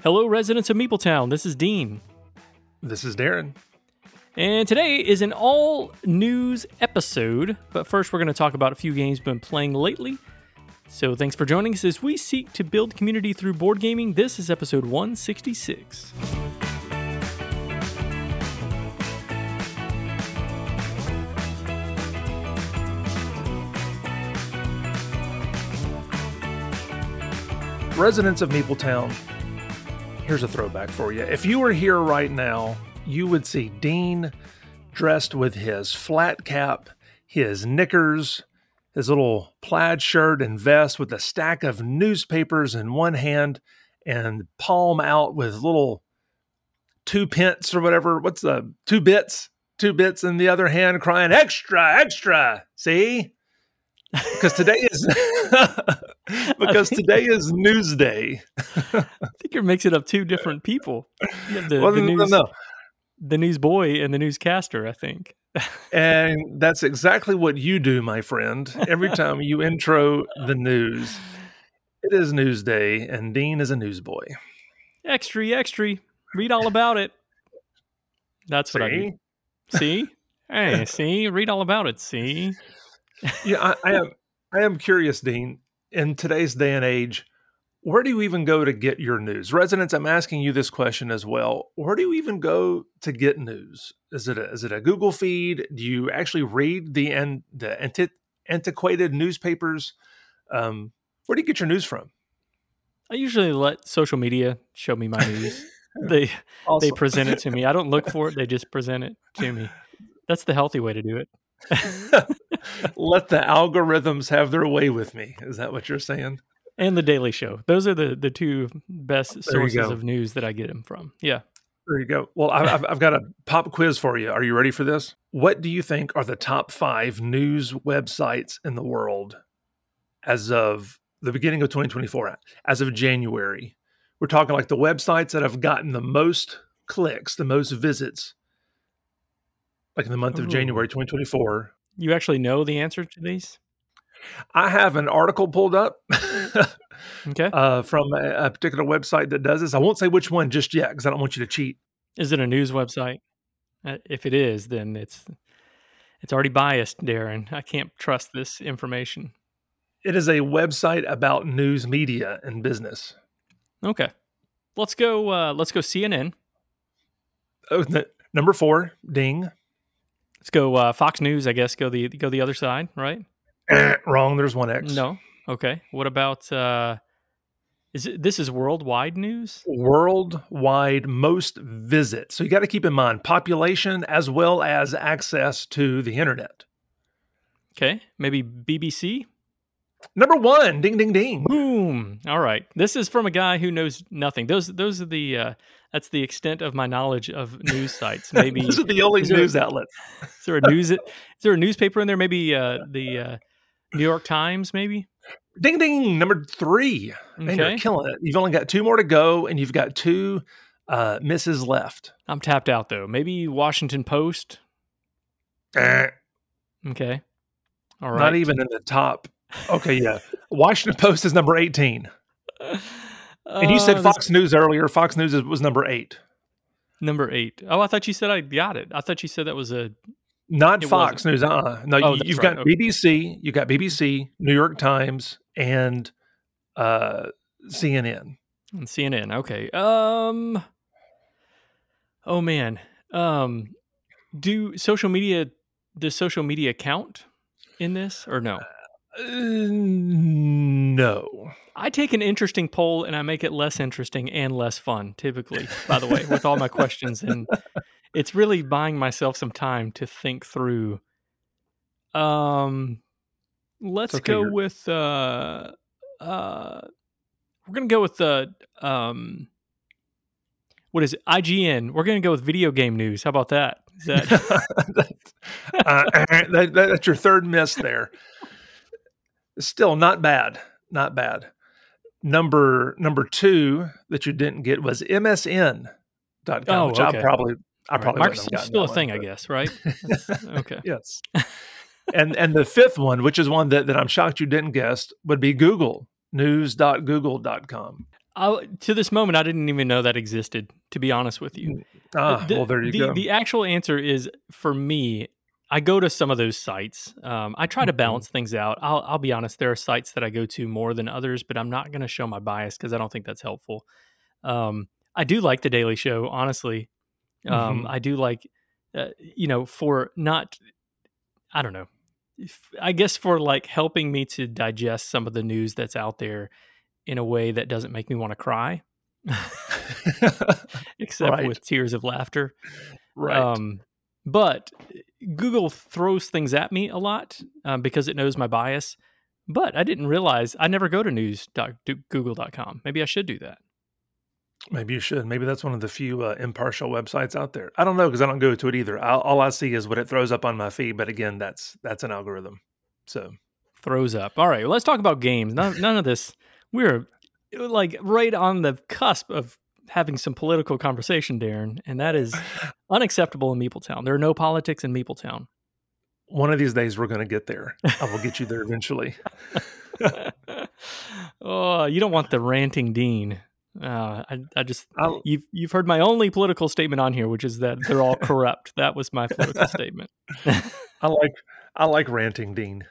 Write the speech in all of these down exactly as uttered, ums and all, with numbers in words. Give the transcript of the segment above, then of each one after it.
Hello, residents of Meepletown. This is Dean. This is Darren. And today is an all-news episode. But first, we're going to talk about a few games we've been playing lately. So thanks for joining us as we seek to build community through board gaming. This is episode one sixty-six. Residents of Meepletown, here's a throwback for you. If you were here right now, you would see Dean dressed with his flat cap, his knickers, his little plaid shirt and vest with a stack of newspapers in one hand and palm out with little two pence or whatever. What's the two bits? Two bits in the other hand crying, extra, extra. See? Because today is because today is News Day. I think you're mixing up two different people. You have the, well, the, no, news, no. the news boy and the newscaster, I think. And that's exactly what you do, my friend. Every time you intro the news, it is News Day, and Dean is a newsboy. Extra, extra. Read all about it. That's See? what I do. See? Hey, see? Read all about it. See? Yeah, I, I am. I am curious, Dean. In today's day and age, where do you even go to get your news? Residents, I'm asking you this question as well. Where do you even go to get news? Is it a, is it a Google feed? Do you actually read the and the anti, antiquated newspapers? Um, where do you get your news from? I usually let social media show me my news. they Awesome. they present it to me. I don't look for it. They just present it to me. That's the healthy way to do it. Let the algorithms have their way with me. Is that what you're saying? And the Daily Show. Those are the, the two best There you sources go. of news that I get them from. Yeah. There you go. Well, I've, I've got a pop quiz for you. Are you ready for this? What do you think are the top five news websites in the world as of the beginning of twenty twenty-four, as of January? We're talking like the websites that have gotten the most clicks, the most visits, like in the month of Ooh. January twenty twenty-four. You actually know the answer to these? I have an article pulled up Okay. uh, from a, a particular website that does this. I won't say which one just yet because I don't want you to cheat. Is it a news website? Uh, if it is, then it's it's already biased, Darren. I can't trust this information. It is a website about news media and business. Okay. Let's go uh, let's go C N N. Oh, n- number four, ding. Let's go uh, Fox News, I guess. Go the go the other side, right? Eh, wrong. There's one X. No. Okay. What about uh, is it, this is worldwide news? Worldwide most visits. So you got to keep in mind population as well as access to the internet. Okay. Maybe B B C? Number one, ding, ding, ding. Boom. All right. This is from a guy who knows nothing. Those those are the uh, that's the extent of my knowledge of news sites. Maybe Those are the only is there- news outlets. Is there a news? Is there a newspaper in there? Maybe uh, the uh, New York Times. Maybe. Ding, ding. Number three. Man, you're Okay. killing it. You've only got two more to go, and you've got two uh, misses left. I'm tapped out though. Maybe Washington Post. Eh, Okay. All right. Not even in the top. Okay, yeah. Washington Post is number eighteen. And you said Uh, Fox News earlier. Fox News is- was number eight. number eight. Oh, I thought you said I got it. I thought you said that was a. Not It Fox News. Uh-uh. No, Oh, you, that's you've right. got Okay. B B C, you've got B B C, New York Times, and uh, C N N. On C N N. Okay. Um. Oh man. Um. Do social media does social media count in this or no? Uh, no. I take an interesting poll and I make it less interesting and less fun. Typically, by the way, with all my questions, and it's really buying myself some time to think through. Um. Let's okay, go you're- with. Uh. Uh. We're gonna go with the. Um. What is it? I G N. We're gonna go with video game news. How about that? Is that That's, uh, that, that- that's your third miss there. Still not bad. Not bad. Number number two that you didn't get was M S N dot com, Oh, which okay. I probably I All right, probably wouldn't have Microsoft's gotten still a that thing, one, I but- guess, right? That's- okay. Yes. and and the fifth one, which is one that, that I'm shocked you didn't guess, would be Google, news dot google dot com. I, to this moment, I didn't even know that existed, to be honest with you. Ah, the, well, there you the, go. The actual answer is, for me, I go to some of those sites. Um, I try to balance things out. I'll, I'll be honest, there are sites that I go to more than others, but I'm not going to show my bias because I don't think that's helpful. Um, I do like The Daily Show, honestly. Um, Mm-hmm. I do like, uh, you know, for not, I don't know, I guess for like helping me to digest some of the news that's out there in a way that doesn't make me want to cry, except Right. with tears of laughter. Right. Um, but Google throws things at me a lot um, because it knows my bias. But I didn't realize I never go to news dot google dot com. Maybe I should do that. Maybe you should. Maybe that's one of the few uh, impartial websites out there. I don't know because I don't go to it either. I'll, all I see is what it throws up on my feed. But again, that's that's an algorithm. So Throws up. All right, well, let's talk about games. None, none of this. We're like right on the cusp of having some political conversation, Darren, and that is unacceptable in Meepletown. There are no politics in Meepletown. one of these days we're going to get there. I will get you there eventually. Oh, you don't want the ranting dean. Uh, I, I just I'll, you've you've heard my only political statement on here, which is that they're all corrupt. That was my political statement. I like I like ranting, Dean.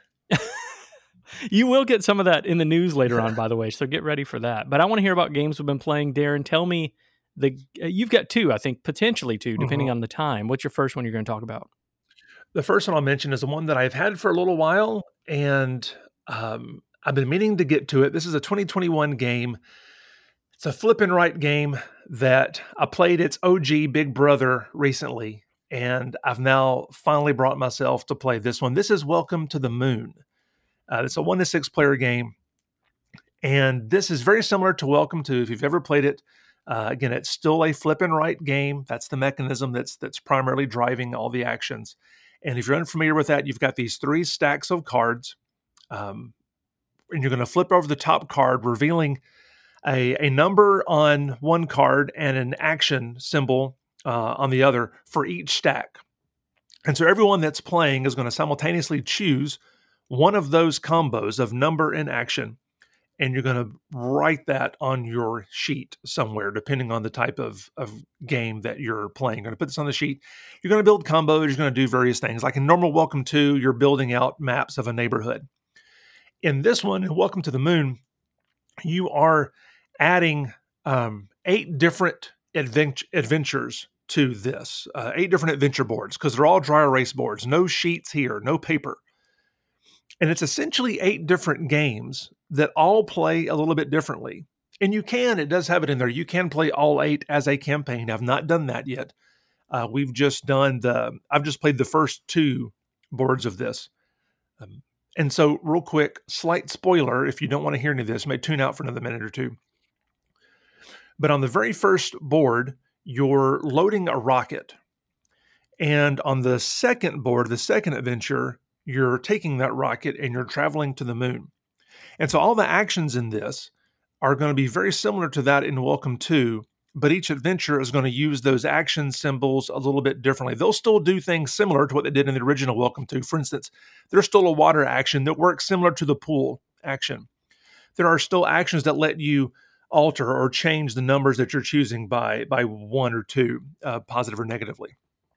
You will get some of that in the news later on, by the way, so get ready for that. But I want to hear about games we've been playing. Darren, tell me the uh, you've got two, I think, potentially two, depending Mhm. on the time. What's your first one you're going to talk about? The first one I'll mention is the one that I've had for a little while, and um, I've been meaning to get to it. This is a twenty twenty-one game. It's a flip and right game that I played its O G Big Brother recently, and I've now finally brought myself to play this one. This is Welcome to the Moon. Uh, it's a one to six player game, and this is very similar to Welcome to, if you've ever played it. Uh, again, it's still a flip and right game. That's the mechanism that's that's primarily driving all the actions. And if you're unfamiliar with that, you've got these three stacks of cards, um, and you're going to flip over the top card, revealing a, a number on one card and an action symbol uh, on the other for each stack. And so everyone that's playing is going to simultaneously choose one of those combos of number and action, and you're going to write that on your sheet somewhere, depending on the type of, of game that you're playing. You're going to put this on the sheet. You're going to build combos. You're going to do various things. Like in normal Welcome to, you're building out maps of a neighborhood. In this one, in Welcome to the Moon, you are adding um, eight different advent- adventures to this, uh, eight different adventure boards, because they're all dry erase boards. No sheets here, no paper. And it's essentially eight different games that all play a little bit differently. And you can, it does have it in there. You can play all eight as a campaign. I've not done that yet. Uh, we've just done the, I've just played the first two boards of this. Um, and so, real quick, slight spoiler if you don't want to hear any of this, you may tune out for another minute or two. But on the very first board, you're loading a rocket. And on the second board, the second adventure, you're taking that rocket and you're traveling to the moon. And so all the actions in this are going to be very similar to that in Welcome to, but each adventure is going to use those action symbols a little bit differently. They'll still do things similar to what they did in the original Welcome to. For instance, there's still a water action that works similar to the pool action. There are still actions that let you alter or change the numbers that you're choosing by, by one or two, uh, positive or negatively.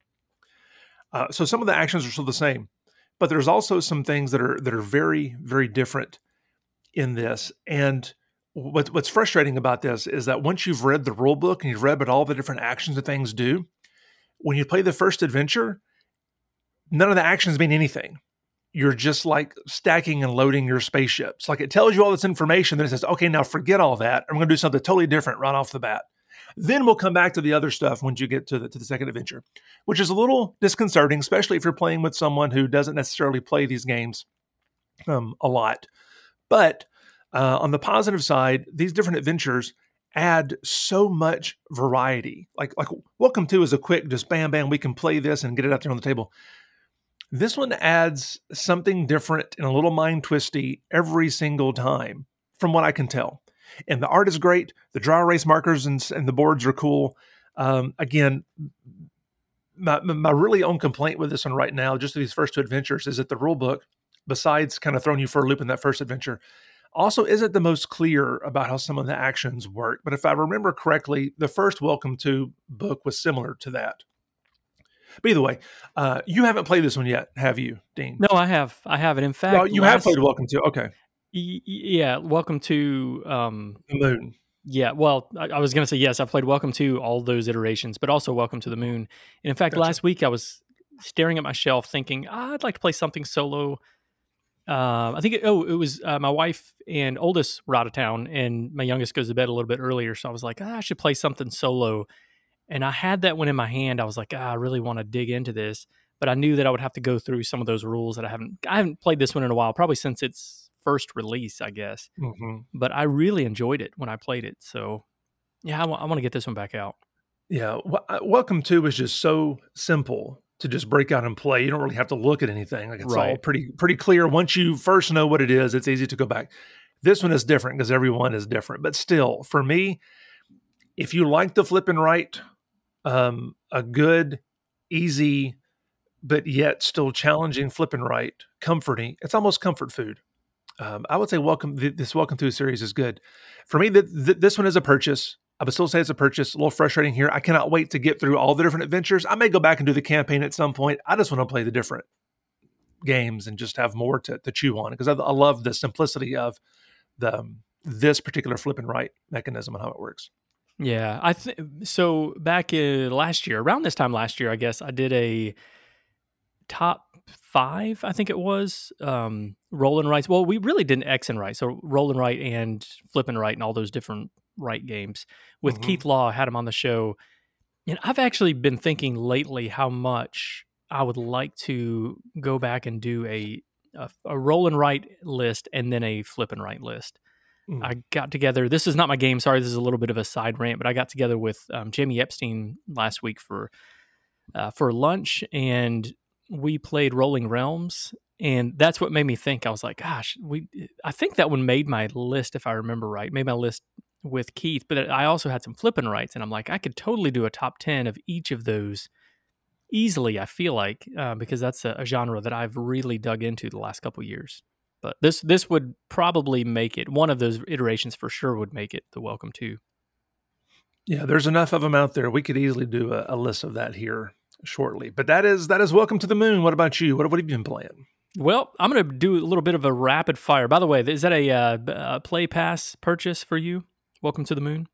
Uh, so some of the actions are still the same, but there's also some things that are that are very, very different in this. And what, what's frustrating about this is that once you've read the rule book and you've read what all the different actions that things do, when you play the first adventure, none of the actions mean anything. You're just like stacking and loading your spaceships. Like it tells you all this information, then it says, okay, now forget all that. I'm going to do something totally different right off the bat. Then we'll come back to the other stuff once you get to the, to the second adventure, which is a little disconcerting, especially if you're playing with someone who doesn't necessarily play these games um, a lot. But uh, on the positive side, these different adventures add so much variety. Like, like Welcome to is a quick, just bam, bam, we can play this and get it out there on the table. This one adds something different and a little mind twisty every single time, from what I can tell. And the art is great. The dry erase markers and, and the boards are cool. Um, again, my, my really own complaint with this one right now, just these first two adventures, is that the rule book, besides kind of throwing you for a loop in that first adventure, Also isn't the most clear about how some of the actions work. But if I remember correctly, the first Welcome To book was similar to that. But either way, uh, you haven't played this one yet, have you, Dean? No, I have. I have it. In fact, Well, you last, have played Welcome To. Okay. Y- yeah, Welcome To um, the Moon. Yeah, well, I, I was going to say yes. I played Welcome To all those iterations, but also Welcome to the Moon. And in fact, Gotcha. last week I was staring at my shelf, thinking ah, I'd like to play something solo. Uh, I think it, oh, it was uh, my wife and oldest were out of town, and my youngest goes to bed a little bit earlier. So I was like, ah, I should play something solo. And I had that one in my hand. I was like, ah, I really want to dig into this, but I knew that I would have to go through some of those rules that I haven't. I haven't played this one in a while, probably since its first release, I guess. Mm-hmm. But I really enjoyed it when I played it. So yeah, I, w- I want to get this one back out. Yeah, w- uh, Welcome To is just so simple to just break out and play. You don't really have to look at anything. Like it's all Right. pretty pretty clear. Once you first know what it is, it's easy to go back. This one is different because everyone is different. But still, for me, if you like the flip and right, um, a good, easy, but yet still challenging flip and right, comforting, it's almost comfort food. Um, I would say welcome. th- This Welcome To series is good for me. Th- th- this one is a purchase. I would still say it's a purchase. A little frustrating here. I cannot wait to get through all the different adventures. I may go back and do the campaign at some point. I just want to play the different games and just have more to, to chew on because I, I love the simplicity of the um, this particular flip and right mechanism and how it works. Yeah, I think so. Back in last year, around this time last year, I guess I did a top five. I think it was um, roll and rights. Well, we really did an X and right, so roll and right and flip and right, and all those different right games with Mhm. Keith Law. I had him on the show, and I've actually been thinking lately how much I would like to go back and do a a, a roll and right list and then a flip and right list. Mm. I got together. This is not my game. Sorry, this is a little bit of a side rant, but I got together with um, Jamie Epstein last week for uh, for lunch, and we played Rolling Realms, and that's what made me think. I was like, "Gosh, we." I think that one made my list, if I remember right. Made my list with Keith, but I also had some flipping rights, and I'm like, I could totally do a top ten of each of those easily. I feel like uh, because that's a, a genre that I've really dug into the last couple years. But this this would probably make it one of those iterations for sure would make it the Welcome To. Yeah, there's enough of them out there. We could easily do a, a list of that here shortly. But that is that is Welcome To the Moon. What about you? What, what have you been playing? Well, I'm going to do a little bit of a rapid fire. By the way, is that a uh, b- uh, Play Pass purchase for you? Welcome to the Moon.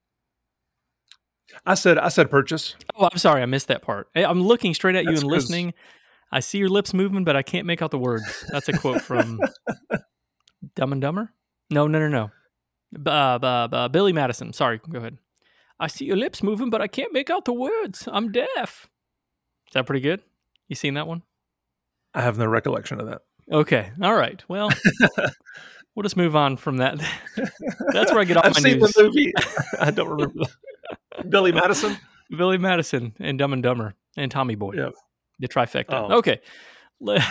I said I said purchase. Oh, I'm sorry, I missed that part. Hey, I'm looking straight at you That's and 'cause- listening. I see your lips moving, but I can't make out the words. That's a quote from Dumb and Dumber. No, no, no, no. B- Uh, b- uh, Billy Madison. Sorry, go ahead. I see your lips moving, but I can't make out the words. I'm deaf. Is that pretty good? You seen that one? I have no recollection of that. Okay. All right. Well, we'll just move on from that. That's where I get all I've my seen news. the movie. I don't remember. Billy Madison. Billy Madison and Dumb and Dumber and Tommy Boy. Yeah. The trifecta. Oh. Okay. Le-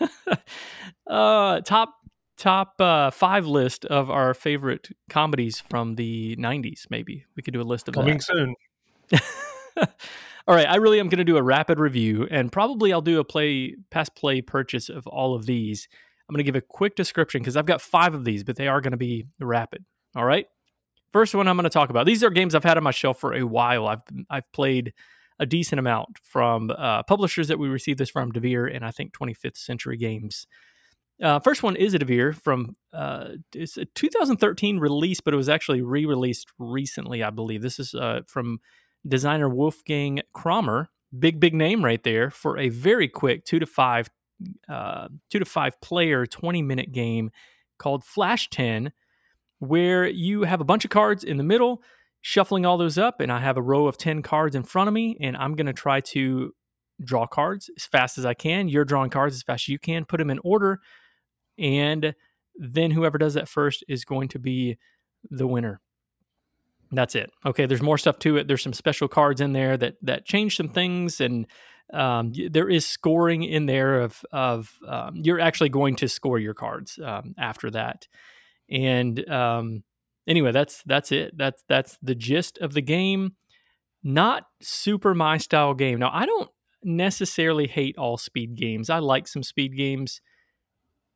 uh, top top uh, five list of our favorite comedies from the nineties, maybe. We could do a list of Coming that. soon. All right, I really am going to do a rapid review, and probably I'll do a play pass play purchase of all of these. I'm going to give a quick description because I've got five of these, but they are going to be rapid. All right. First one I'm going to talk about. These are games I've had on my shelf for a while. I've I've played a decent amount from uh, publishers that we received this from, Devere and I think twenty-fifth Century Games. Uh, first one is a Devere from uh, it's a two thousand thirteen release, but it was actually re-released recently, I believe. This is uh, from designer Wolfgang Kramer. Big big name right there for a very quick two to five uh, two to five player twenty minute game called Flash ten, where you have a bunch of cards in the middle, shuffling all those up, and I have a row of ten cards in front of me, and I'm going to try to draw cards as fast as I can. You're drawing cards as fast as you can, put them in order, and then whoever does that first is going to be the winner. That's it. Okay, there's more stuff to it. There's some special cards in there that that change some things, and um, there is scoring in there of of um, you're actually going to score your cards um, after that. And um, anyway, that's that's it. That's that's the gist of the game. Not super my style game. Now, I don't necessarily hate all speed games. I like some speed games.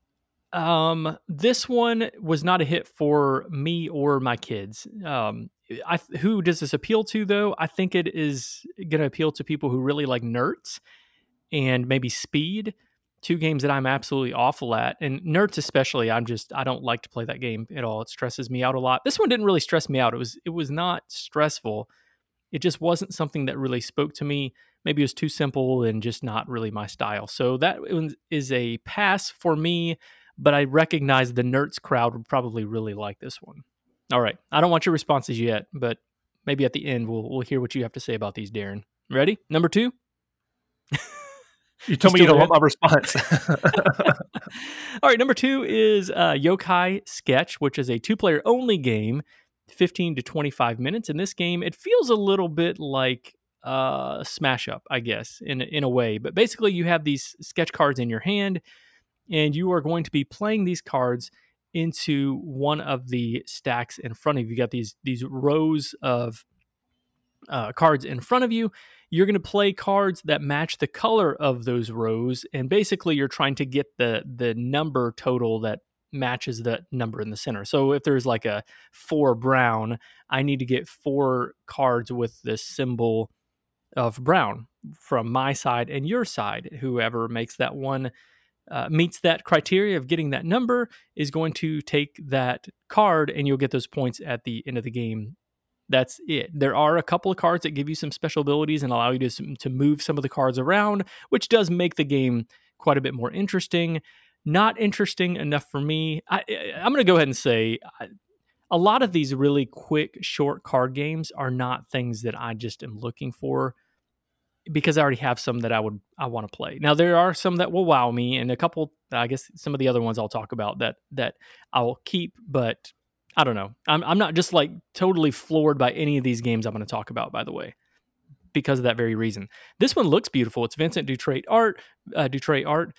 Um, this one was not a hit for me or my kids. Um, I who does this appeal to though? I think it is going to appeal to people who really like Nerds and maybe Speed, two games that I'm absolutely awful at. And Nerds especially, I'm just I don't like to play that game at all. It stresses me out a lot. This one didn't really stress me out. It was it was not stressful. It just wasn't something that really spoke to me. Maybe it was too simple and just not really my style. So that is a pass for me, but I recognize the Nerds crowd would probably really like this one. All right. I don't want your responses yet, but maybe at the end we'll we'll hear what you have to say about these, Darren. Ready? Number two? You told you me you don't want my response. All right. Number two is uh, Yokai Sketch, which is a two-player only game, fifteen to twenty-five minutes. In this game, it feels a little bit like uh, Smash Up, I guess, in, in a way. But basically, you have these sketch cards in your hand, and you are going to be playing these cards into one of the stacks in front of you. You got these, these rows of uh, cards in front of you. You're going to play cards that match the color of those rows, and basically you're trying to get the the number total that matches the number in the center. So if there's like a four brown, I need to get four cards with this symbol of brown from my side and your side. Whoever makes that one uh, meets that criteria of getting that number is going to take that card, and you'll get those points at the end of the game. That's it. There are a couple of cards that give you some special abilities and allow you to, to move some of the cards around, which does make the game quite a bit more interesting. Not interesting enough for me. I, I'm going to go ahead and say I, a lot of these really quick, short card games are not things that I just am looking for, because I already have some that I would I want to play. Now there are some that will wow me, and a couple, I guess some of the other ones I'll talk about that that I'll keep, but I don't know. I'm I'm not just like totally floored by any of these games I'm going to talk about, by the way, because of that very reason. This one looks beautiful. It's Vincent Dutrait art, uh, Dutrait art,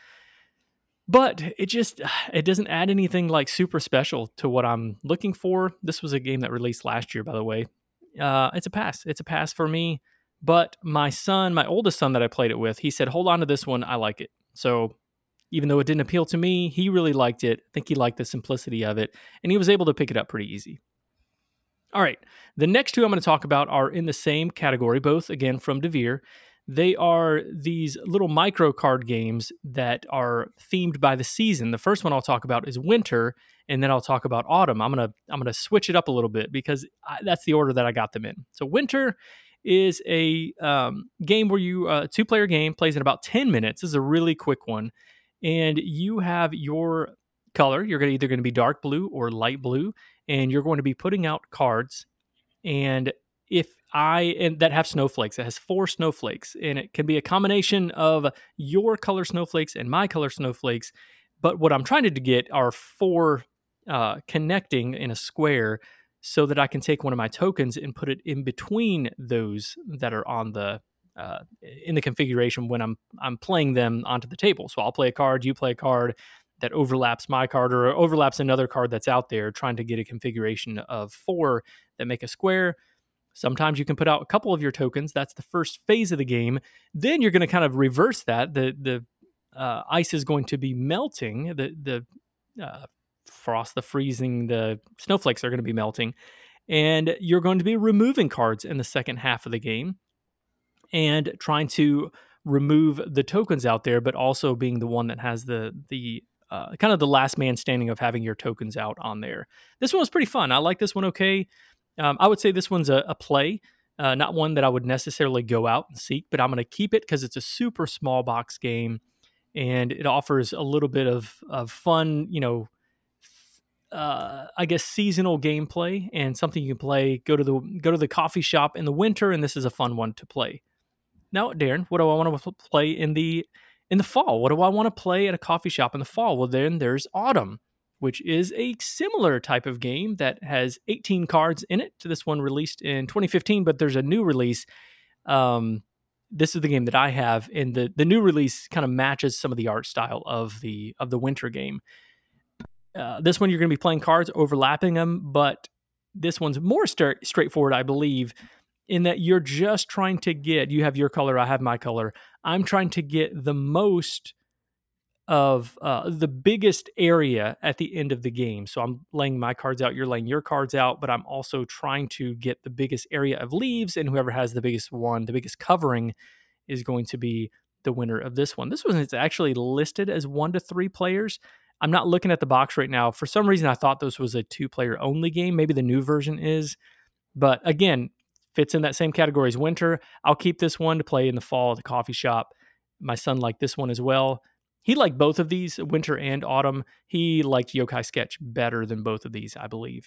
but it just it doesn't add anything like super special to what I'm looking for. This was a game that released last year, by the way. Uh, it's a pass. It's a pass for me. But my son, my oldest son that I played it with, he said, "Hold on to this one. I like it." So even though it didn't appeal to me, he really liked it. I think he liked the simplicity of it, and he was able to pick it up pretty easy. All right, the next two I'm going to talk about are in the same category, both, again, from Devir. They are these little micro card games that are themed by the season. The first one I'll talk about is winter, and then I'll talk about autumn. I'm going to I'm going to switch it up a little bit because I, that's the order that I got them in. So winter is a um, game where you, a uh, two-player game, plays in about ten minutes. This is a really quick one. And you have your color. You're gonna either going to be dark blue or light blue, and you're going to be putting out cards. And if I and that have snowflakes, it has four snowflakes, and it can be a combination of your color snowflakes and my color snowflakes. But what I'm trying to get are four uh, connecting in a square, so that I can take one of my tokens and put it in between those that are on the Uh, in the configuration when I'm I'm playing them onto the table. So I'll play a card, you play a card that overlaps my card or overlaps another card that's out there, trying to get a configuration of four that make a square. Sometimes you can put out a couple of your tokens. That's the first phase of the game. Then you're going to kind of reverse that. The the uh, ice is going to be melting. The the uh, frost, the freezing, the snowflakes are going to be melting, and you're going to be removing cards in the second half of the game, and trying to remove the tokens out there, but also being the one that has the the uh, kind of the last man standing of having your tokens out on there. This one was pretty fun. I like this one okay. Um, I would say this one's a, a play, uh, not one that I would necessarily go out and seek, but I'm going to keep it because it's a super small box game, and it offers a little bit of, of fun, you know, Uh, I guess seasonal gameplay, and something you can play. Go to the go to the coffee shop in the winter, and this is a fun one to play. Now, Darren, what do I want to play in the in the fall? What do I want to play at a coffee shop in the fall? Well, then there's Autumn, which is a similar type of game that has eighteen cards in it to this one released in twenty fifteen, but there's a new release. Um, this is the game that I have, and the the new release kind of matches some of the art style of the of the winter game. Uh, this one you're going to be playing cards, overlapping them, but this one's more st- straightforward, I believe, in that you're just trying to get, you have your color, I have my color. I'm trying to get the most of uh, the biggest area at the end of the game. So I'm laying my cards out, you're laying your cards out, but I'm also trying to get the biggest area of leaves, and whoever has the biggest one, the biggest covering, is going to be the winner of this one. This one is actually listed as one to three players. I'm not looking at the box right now. For some reason, I thought this was a two-player only game. Maybe the new version is. But again, fits in that same category as winter. I'll keep this one to play in the fall at the coffee shop. My son liked this one as well. He liked both of these, winter and autumn. He liked Yokai Sketch better than both of these, I believe.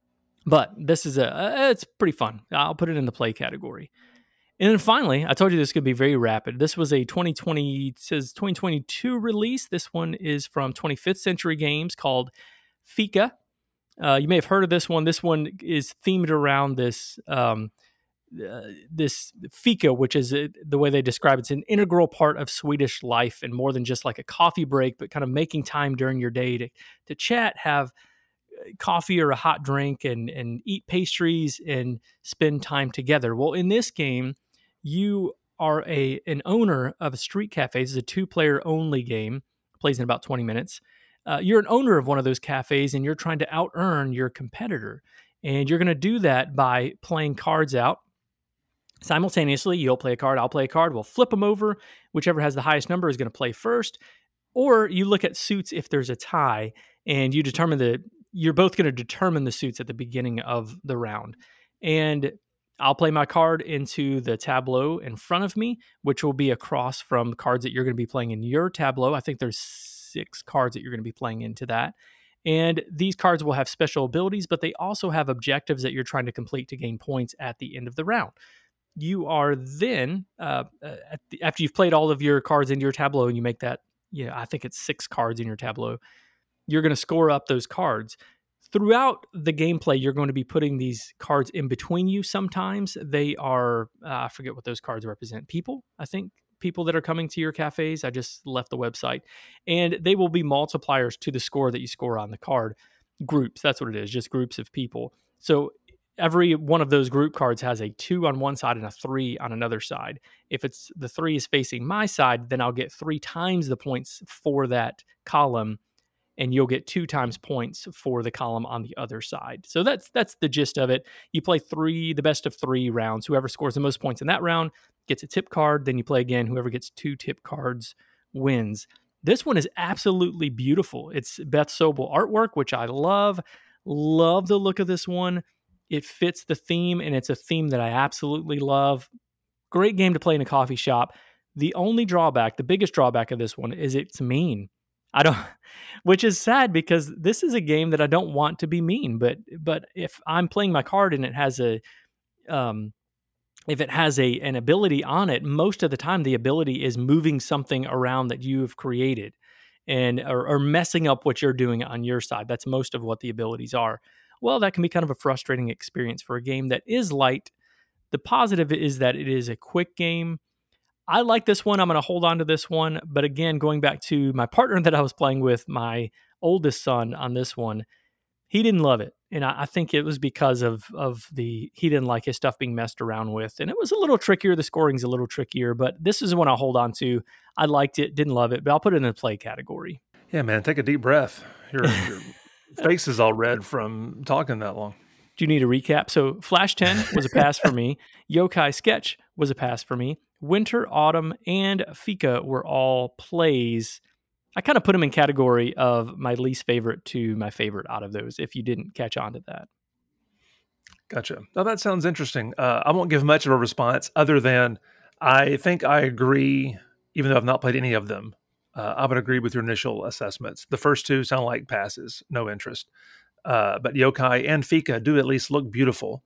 But this is a, uh, it's pretty fun. I'll put it in the play category. And then finally, I told you this could be very rapid. This was a twenty twenty, it says twenty twenty-two release. This one is from twenty-fifth Century Games called Fika. Uh, you may have heard of this one. This one is themed around this um, uh, this fika, which is a, the way they describe it. It's an integral part of Swedish life, and more than just like a coffee break, but kind of making time during your day to to chat, have coffee or a hot drink, and and eat pastries and spend time together. Well, in this game, you are a an owner of a street cafe. This is a two-player only game. Plays in about twenty minutes. Uh, you're an owner of one of those cafes, and you're trying to out-earn your competitor. And you're going to do that by playing cards out. Simultaneously, you'll play a card, I'll play a card, we'll flip them over. Whichever has the highest number is going to play first. Or you look at suits if there's a tie, and you determine the, you're both going to determine the suits at the beginning of the round. And I'll play my card into the tableau in front of me, which will be across from cards that you're going to be playing in your tableau. I think there's six cards that you're going to be playing into that. And these cards will have special abilities, but they also have objectives that you're trying to complete to gain points at the end of the round. You are then, uh, at the, after you've played all of your cards into your tableau and you make that, yeah, I think it's six cards in your tableau, you're going to score up those cards. Throughout the gameplay, you're going to be putting these cards in between you. Sometimes they are, uh, I forget what those cards represent. People, I think, people that are coming to your cafes. I just left the website. And they will be multipliers to the score that you score on the card. Groups, that's what it is, just groups of people. So every one of those group cards has a two on one side and a three on another side. If it's the three is facing my side, then I'll get three times the points for that column, and you'll get two times points for the column on the other side. So that's that's the gist of it. You play three, the best of three rounds. Whoever scores the most points in that round gets a tip card. Then you play again. Whoever gets two tip cards wins. This one is absolutely beautiful. It's Beth Sobel artwork, which I love. Love the look of this one. It fits the theme, and it's a theme that I absolutely love. Great game to play in a coffee shop. The only drawback, the biggest drawback of this one is it's mean. I don't, which is sad because this is a game that I don't want to be mean. But but if I'm playing my card and it has a, um, if it has a an ability on it, most of the time the ability is moving something around that you have created, and or, or messing up what you're doing on your side. That's most of what the abilities are. Well, that can be kind of a frustrating experience for a game that is light. The positive is that it is a quick game. I like this one. I'm going to hold on to this one. But again, going back to my partner that I was playing with, my oldest son on this one, he didn't love it. And I, I think it was because of, of the, he didn't like his stuff being messed around with. And it was a little trickier. The scoring's a little trickier, but this is one I'll hold on to. I liked it, didn't love it, but I'll put it in the play category. Yeah, man, take a deep breath. Your, your face is all red from talking that long. Do you need a recap? So Flash ten was a pass for me. Yokai Sketch was a pass for me. Winter, Autumn, and Fika were all plays. I kind of put them in category of my least favorite to my favorite out of those, if you didn't catch on to that. Gotcha. Now that sounds interesting. Uh, I won't give much of a response other than I think I agree, even though I've not played any of them. Uh, I would agree with your initial assessments. The first two sound like passes, no interest. Uh, but Yokai and Fika do at least look beautiful.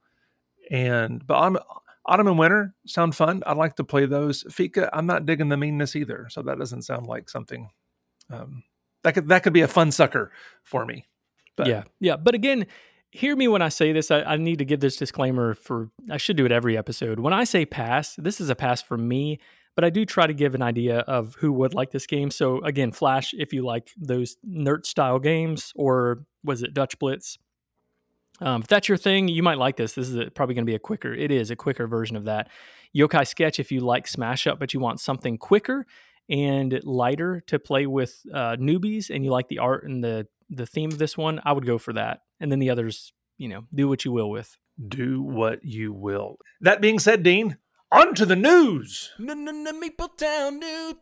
And but I'm, Autumn and Winter sound fun. I'd like to play those. Fika, I'm not digging the meanness either. So that doesn't sound like something um, that could that could be a fun sucker for me. But, yeah, yeah. But again, hear me when I say this. I, I need to give this disclaimer for, I should do it every episode. When I say pass, this is a pass for me, but I do try to give an idea of who would like this game. So again, Flash, if you like those Nert style games, or was it Dutch Blitz? Um, if that's your thing, you might like this. This is a, probably going to be a quicker, it is a quicker version of that. Yokai Sketch, if you like Smash Up, but you want something quicker. and lighter to play with uh, newbies, and you like the art and the the theme of this one, I would go for that. And then the others, you know, do what you will with. Do what you will. That being said, Dean, on to the news. Meepletown news.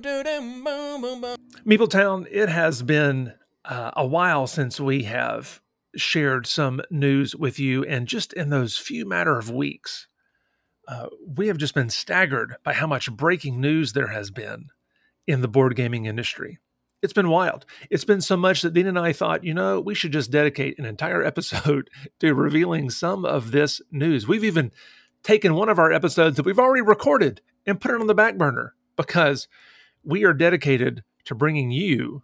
Meepletown, it has been uh, a while since we have shared some news with you, and just in those few matter of weeks, uh, we have just been staggered by how much breaking news there has been in the board gaming industry. It's been wild. It's been so much that Dean and I thought, you know, we should just dedicate an entire episode to revealing some of this news. We've even taken one of our episodes that we've already recorded and put it on the back burner because we are dedicated to bringing you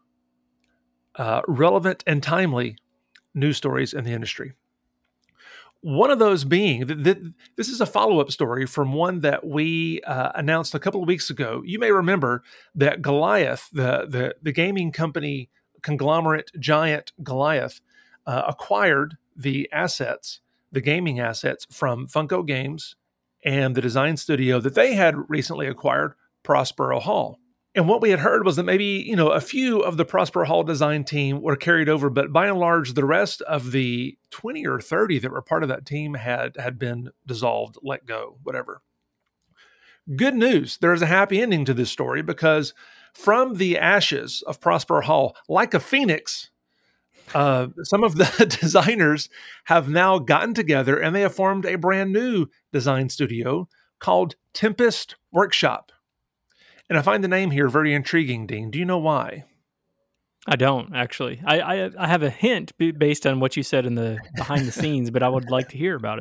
uh, relevant and timely news stories in the industry. One of those being that th- this is a follow-up story from one that we uh, announced a couple of weeks ago. You may remember that Goliath, the the, the gaming company conglomerate giant Goliath, uh, acquired the assets, the gaming assets from Funko Games and the design studio that they had recently acquired, Prospero Hall. And what we had heard was that maybe, you know, a few of the Prospero Hall design team were carried over, but by and large, the rest of the twenty or thirty that were part of that team had, had been dissolved, let go, whatever. Good news. There is a happy ending to this story because from the ashes of Prospero Hall, like a phoenix, uh, some of the designers have now gotten together and they have formed a brand new design studio called Tempest Workshop. And I find the name here very intriguing, Dean. Do you know why? I don't, actually. I, I I have a hint based on what you said in the behind the scenes, but I would like to hear about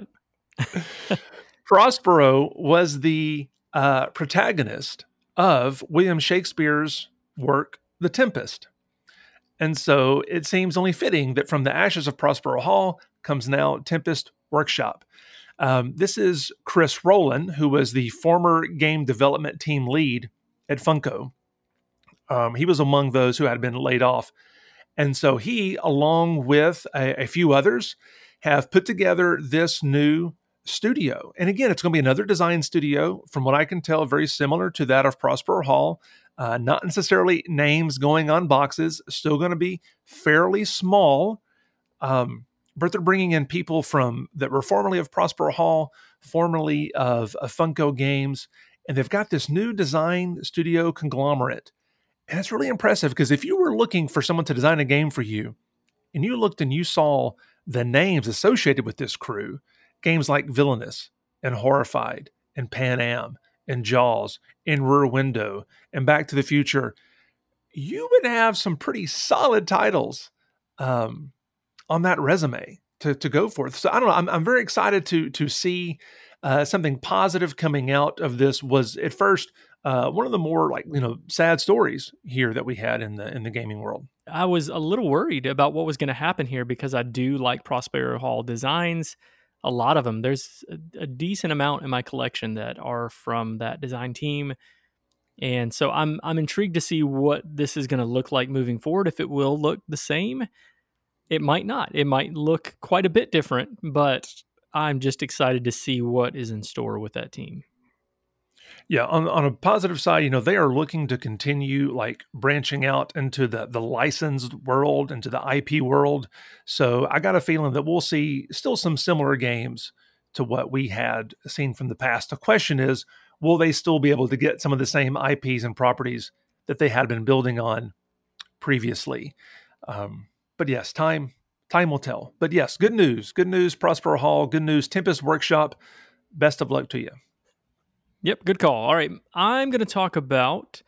it. Prospero was the uh, protagonist of William Shakespeare's work, The Tempest. And so it seems only fitting that from the ashes of Prospero Hall comes now Tempest Workshop. Um, this is Chris Rowland, who was the former game development team lead at Funko. Um, he was among those who had been laid off. And so he, along with a, a few others, have put together this new studio. And again, it's going to be another design studio, from what I can tell, very similar to that of Prospero Hall. Uh, not necessarily names going on boxes, still going to be fairly small. Um, but they're bringing in people from that were formerly of Prospero Hall, formerly of, of Funko Games, and they've got this new design studio conglomerate. And it's really impressive because if you were looking for someone to design a game for you, and you looked and you saw the names associated with this crew, games like Villainous and Horrified and Pan Am and Jaws and Rear Window and Back to the Future, you would have some pretty solid titles um, on that resume to, to go for. So I don't know. I'm, I'm very excited to to see uh, something positive coming out of this. Was at first uh, one of the more like you know sad stories here that we had in the in the gaming world. I was a little worried about what was going to happen here because I do like Prospero Hall designs. A lot of them. There's a, a decent amount in my collection that are from that design team. And so I'm I'm intrigued to see what this is going to look like moving forward. If it will look the same, it might not. It might look quite a bit different, but I'm just excited to see what is in store with that team. Yeah, on, on a positive side, you know, they are looking to continue like branching out into the, the licensed world, into the I P world. So I got a feeling that we'll see still some similar games to what we had seen from the past. The question is, will they still be able to get some of the same I Ps and properties that they had been building on previously? Um, but yes, time time will tell. But yes, good news. Good news, Prospero Hall. Good news, Tempest Workshop. Best of luck to you. Yep, good call. All right, I'm going to talk about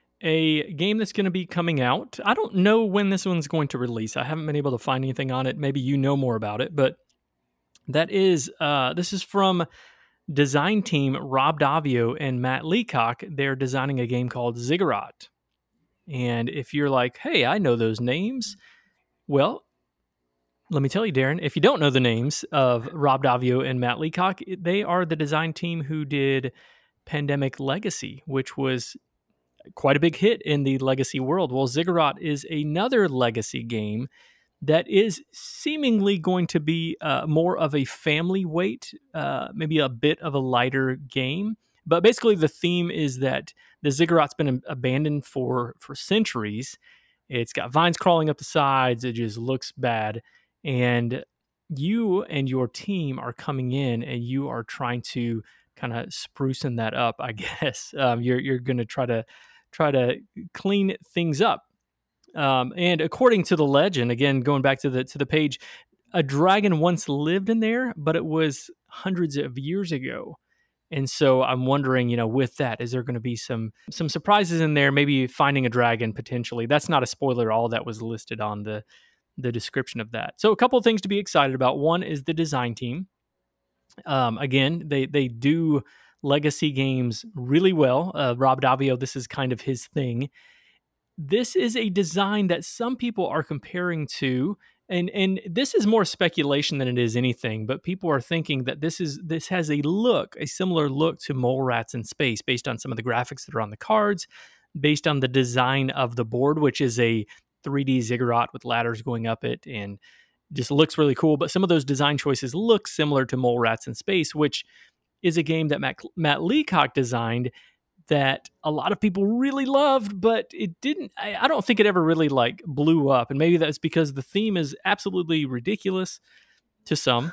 a game that's going to be coming out. I don't know when this one's going to release. I haven't been able to find anything on it. Maybe you know more about it, but that is, uh, this is from design team Rob Daviau and Matt Leacock. They're designing a game called Ziggurat. And if you're like, hey, I know those names, well, let me tell you, Darren, if you don't know the names of Rob Daviau and Matt Leacock, they are the design team who did Pandemic Legacy, which was quite a big hit in the Legacy world. Well, Ziggurat is another Legacy game that is seemingly going to be uh, more of a family weight, uh, maybe a bit of a lighter game, But basically, the theme is that the ziggurat's been abandoned for for centuries. It's got vines crawling up the sides. It just looks bad. And you and your team are coming in and you are trying to kind of sprucing that up, I guess. Um, you're you're going to try to try to clean things up. Um, and according to the legend, again, going back to the to the page, a dragon once lived in there, but it was hundreds of years ago. And so I'm wondering, you know, with that, is there going to be some some surprises in there? Maybe finding a dragon potentially. That's not a spoiler at all. That was listed on the the description of that. So a couple of things to be excited about. One is the design team. Um, again, they they do legacy games really well. Uh, Rob Daviau, this is kind of his thing. This is a design that some people are comparing to. And and this is more speculation than it is anything, but people are thinking that this is this has a look, a similar look to Mole Rats in Space, based on some of the graphics that are on the cards, based on the design of the board, which is a three D ziggurat with ladders going up it, and just looks really cool. But some of those design choices look similar to Mole Rats in Space, which is a game that Matt, Matt Leacock designed, that a lot of people really loved, but it didn't, I, I don't think it ever really like blew up. And maybe that's because the theme is absolutely ridiculous to some.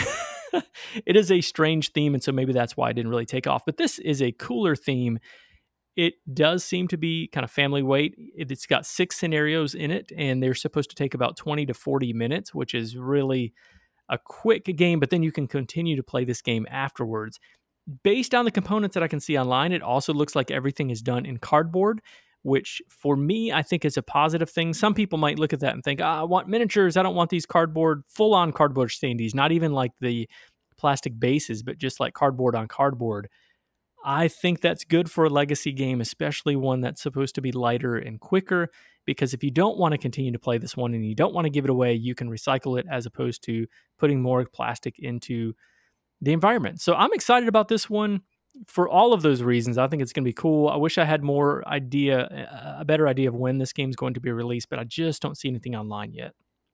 It is a strange theme, and so maybe that's why it didn't really take off. But this is a cooler theme. It does seem to be kind of family weight. It's got six scenarios in it, and they're supposed to take about twenty to forty minutes, which is really a quick game, but then you can continue to play this game afterwards. Based on the components that I can see online, it also looks like everything is done in cardboard, which for me, I think is a positive thing. Some people might look at that and think, oh, I want miniatures. I don't want these cardboard, full-on cardboard standees, not even like the plastic bases, but just like cardboard on cardboard. I think that's good for a legacy game, especially one that's supposed to be lighter and quicker, because if you don't want to continue to play this one and you don't want to give it away, you can recycle it as opposed to putting more plastic into the environment. So I'm excited about this one for all of those reasons. I think it's going to be cool. I wish I had more idea, a better idea of when this game is going to be released, but I just don't see anything online yet.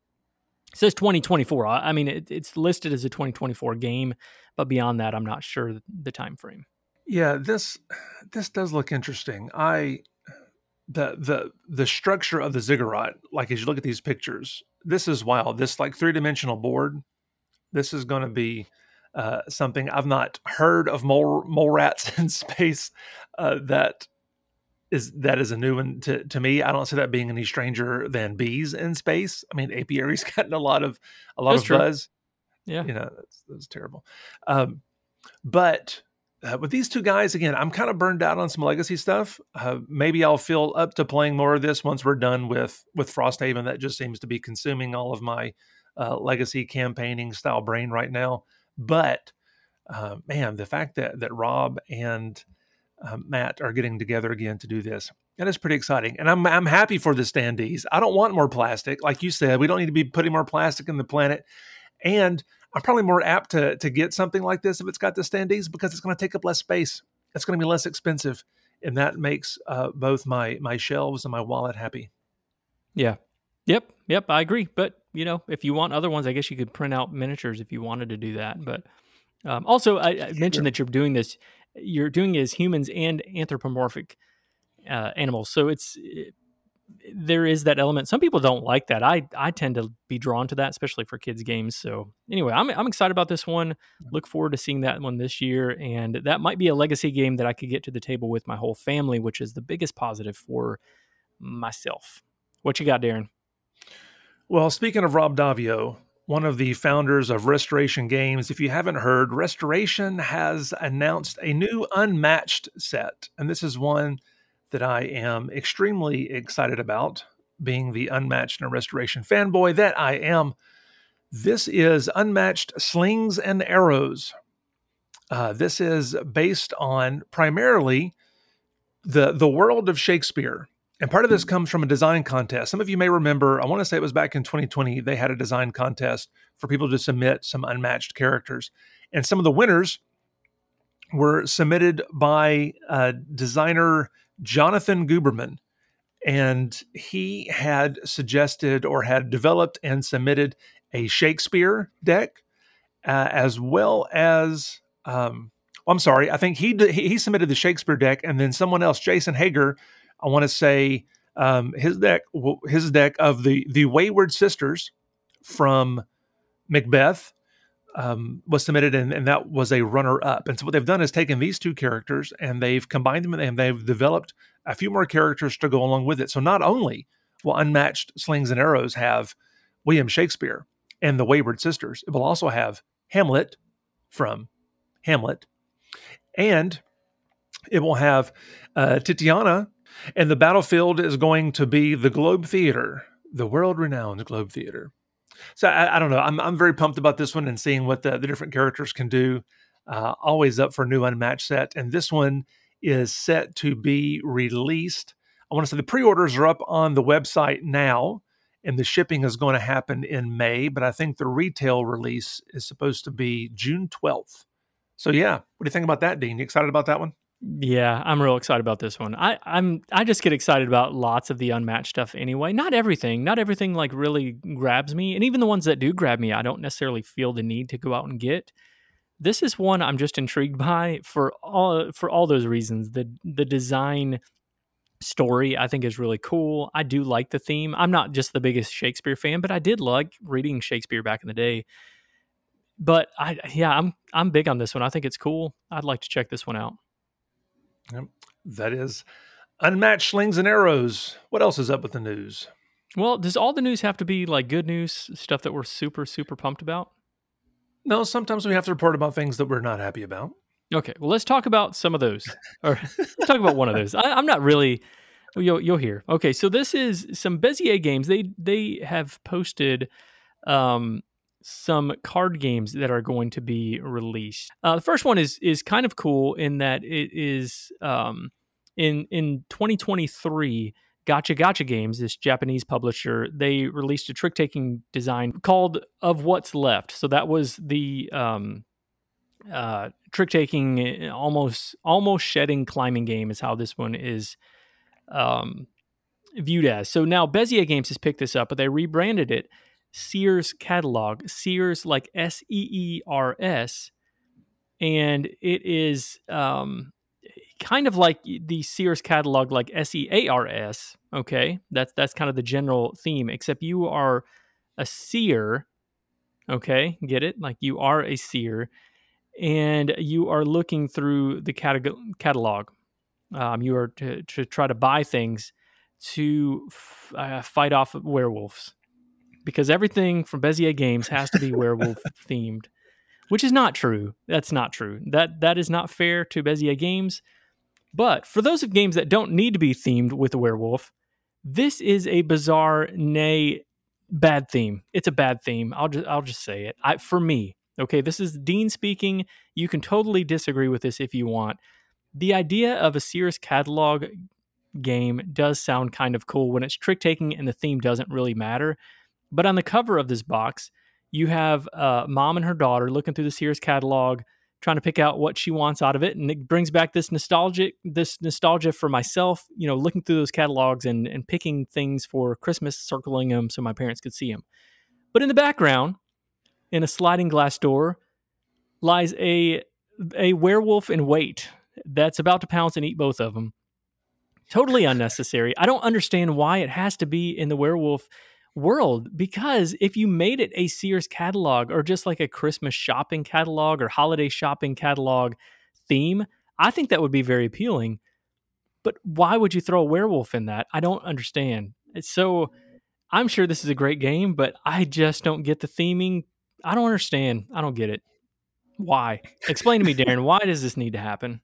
It says twenty twenty-four. I mean, it, it's listed as a twenty twenty-four game, but beyond that, I'm not sure the time frame. Yeah, this this does look interesting. I the the the structure of the ziggurat, like as you look at these pictures, this is wild. This like three-dimensional board, this is going to be Uh, something I've not heard of mole mole rats in space. Uh, that is that is a new one to, to me. I don't see that being any stranger than bees in space. I mean, apiary's gotten a lot of a lot That's of true. buzz. Yeah, you know, that's, that's terrible. Um, but uh, with these two guys, again, I'm kind of burned out on some legacy stuff. Uh, maybe I'll feel up to playing more of this once we're done with with Frosthaven. That just seems to be consuming all of my uh, legacy campaigning style brain right now. But uh, man, the fact that that Rob and uh, Matt are getting together again to do this, that is pretty exciting. And I'm I'm happy for the standees. I don't want more plastic. Like you said, we don't need to be putting more plastic in the planet. And I'm probably more apt to to get something like this if it's got the standees, because it's going to take up less space. It's going to be less expensive. And that makes uh, both my my shelves and my wallet happy. Yeah. Yep. Yep. I agree. But, you know, if you want other ones, I guess you could print out miniatures if you wanted to do that. But um, also, I, I mentioned Sure. that you're doing this, you're doing it as humans and anthropomorphic uh, animals. So it's, it, there is that element. Some people don't like that. I, I tend to be drawn to that, especially for kids games. So anyway, I'm, I'm excited about this one. Look forward to seeing that one this year. And that might be a legacy game that I could get to the table with my whole family, which is the biggest positive for myself. What you got, Darren? Well, speaking of Rob Daviau, one of the founders of Restoration Games, if you haven't heard, Restoration has announced a new Unmatched set. And this is one that I am extremely excited about, being the Unmatched and Restoration fanboy that I am. This is Unmatched Slings and Arrows. Uh, this is based on primarily the, the world of Shakespeare. And part of this comes from a design contest. Some of you may remember, I want to say it was back in twenty twenty, they had a design contest for people to submit some unmatched characters. And some of the winners were submitted by uh, designer Jonathan Guberman. And he had suggested or had developed and submitted a Shakespeare deck, uh, as well as um, Well, I'm sorry. I think he, d- he he submitted the Shakespeare deck, and then someone else, Jason Hager, I want to say um, his deck his deck of the the Wayward Sisters from Macbeth um, was submitted, and, and that was a runner up. And so what they've done is taken these two characters and they've combined them, and they've developed a few more characters to go along with it. So not only will Unmatched Slings and Arrows have William Shakespeare and the Wayward Sisters, it will also have Hamlet from Hamlet, and it will have uh, Titiana, and the battlefield is going to be the Globe Theater, the world-renowned Globe Theater. So I, I don't know. I'm I'm very pumped about this one and seeing what the, the different characters can do. Uh, always up for a new Unmatched set, and this one is set to be released. I want to say the pre-orders are up on the website now, and the shipping is going to happen in May. But I think the retail release is supposed to be June twelfth. So yeah, what do you think about that, Dean? You excited about that one? Yeah, I'm real excited about this one. I, I'm I just get excited about lots of the Unmatched stuff anyway. Not everything. Not everything like really grabs me. And even the ones that do grab me, I don't necessarily feel the need to go out and get. This is one I'm just intrigued by for all for all those reasons. The the design story I think is really cool. I do like the theme. I'm not just the biggest Shakespeare fan, but I did like reading Shakespeare back in the day. But I yeah, I'm I'm big on this one. I think it's cool. I'd like to check this one out. Yep. That is Unmatched Slings and Arrows. What else is up with the news? Well, does all the news have to be like good news, stuff that we're super, super pumped about? No, sometimes we have to report about things that we're not happy about. Okay, well, let's talk about some of those. Or let's talk about one of those. I, I'm not really, you'll, you'll hear. Okay, so this is some Bezier games. They they have posted um, some card games that are going to be released. Uh, the first one is is kind of cool in that it is um, in in twenty twenty-three. Gotcha Gotcha Games, this Japanese publisher, they released a trick-taking design called Of What's Left. So that was the um, uh, trick-taking, almost almost shedding climbing game is how this one is um, viewed as. So now Bezier Games has picked this up, but they rebranded it Sears Catalog. Sears like S E E R S. And it is um, kind of like the Sears Catalog, like S E A R S. Okay, that's that's kind of the general theme. Except you are a seer. Okay, get it? Like you are a seer, and you are looking through the catalog. catalog. Um, you are to, to try to buy things to f- uh, fight off werewolves, because everything from Bezier Games has to be werewolf themed. Which is not true. That's not true. That that is not fair to Bezier Games. But for those of games that don't need to be themed with a werewolf, this is a bizarre, nay, bad theme. It's a bad theme. I'll just I'll just say it. I, for me, okay, this is Dean speaking. You can totally disagree with this if you want. The idea of a Sears Catalog game does sound kind of cool when it's trick taking and the theme doesn't really matter. But on the cover of this box, you have uh, mom and her daughter looking through the Sears catalog, trying to pick out what she wants out of it, and it brings back this nostalgic, this nostalgia for myself. You know, looking through those catalogs and and picking things for Christmas, circling them so my parents could see them. But in the background, in a sliding glass door, lies a a werewolf in wait that's about to pounce and eat both of them. Totally unnecessary. I don't understand why it has to be in the werewolf world, because if you made it a Sears catalog or just like a Christmas shopping catalog or holiday shopping catalog theme, I think that would be very appealing. But why would you throw a werewolf in that? I don't understand. It's so, I'm sure this is a great game, but I just don't get the theming. I don't understand. I don't get it. Why? Explain to me, Darren, why does this need to happen?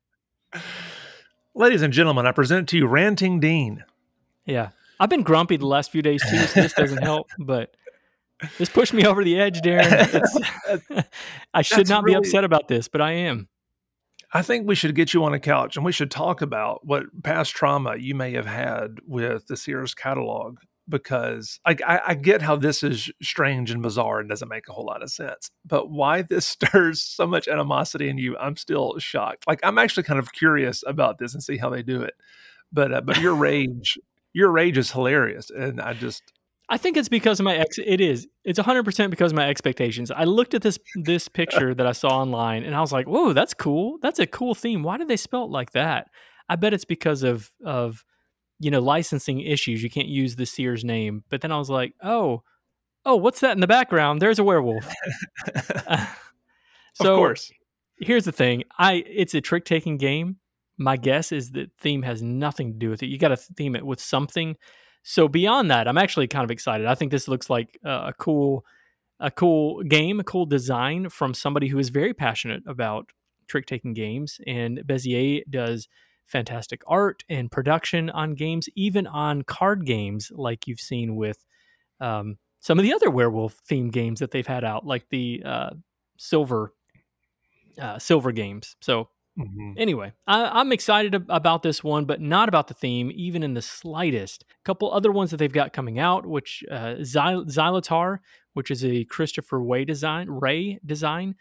Ladies and gentlemen, I present to you Ranting Dean. Yeah. I've been grumpy the last few days too, so this doesn't help, but this pushed me over the edge, Darren. It's, I should That's not really, be upset about this, but I am. I think we should get you on a couch and we should talk about what past trauma you may have had with the Sears catalog, because I, I, I get how this is strange and bizarre and doesn't make a whole lot of sense, but why this stirs so much animosity in you, I'm still shocked. Like, I'm actually kind of curious about this and see how they do it. But uh, but your rage... Your rage is hilarious, and I just... I think it's because of my ex. It is. It's one hundred percent because of my expectations. I looked at this this picture that I saw online, and I was like, "Whoa, that's cool. That's a cool theme. Why did they spell it like that?" I bet it's because of of you know licensing issues. You can't use the Sears name. But then I was like, "Oh, oh, what's that in the background? There's a werewolf." Uh, Of so course. here's the thing. I it's a trick taking game. My guess is that theme has nothing to do with it. You got to theme it with something. So beyond that, I'm actually kind of excited. I think this looks like a, a cool, a cool game, a cool design from somebody who is very passionate about trick taking games. And Bezier does fantastic art and production on games, even on card games, like you've seen with um, some of the other werewolf themed games that they've had out, like the uh, silver uh, silver games. So Mhm. anyway, I, I'm excited ab- about this one, but not about the theme, even in the slightest. A couple other ones that they've got coming out, which uh, Xy- Xylotar, which is a Christopher Way design, Ray design,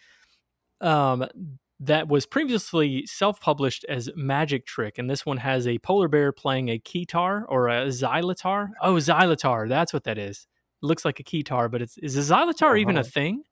um, that was previously self-published as Magic Trick, and this one has a polar bear playing a keytar or a xylotar. Oh, xylotar, that's what that is. It looks like a keytar, but it's is a xylotar even a Uh-huh. thing?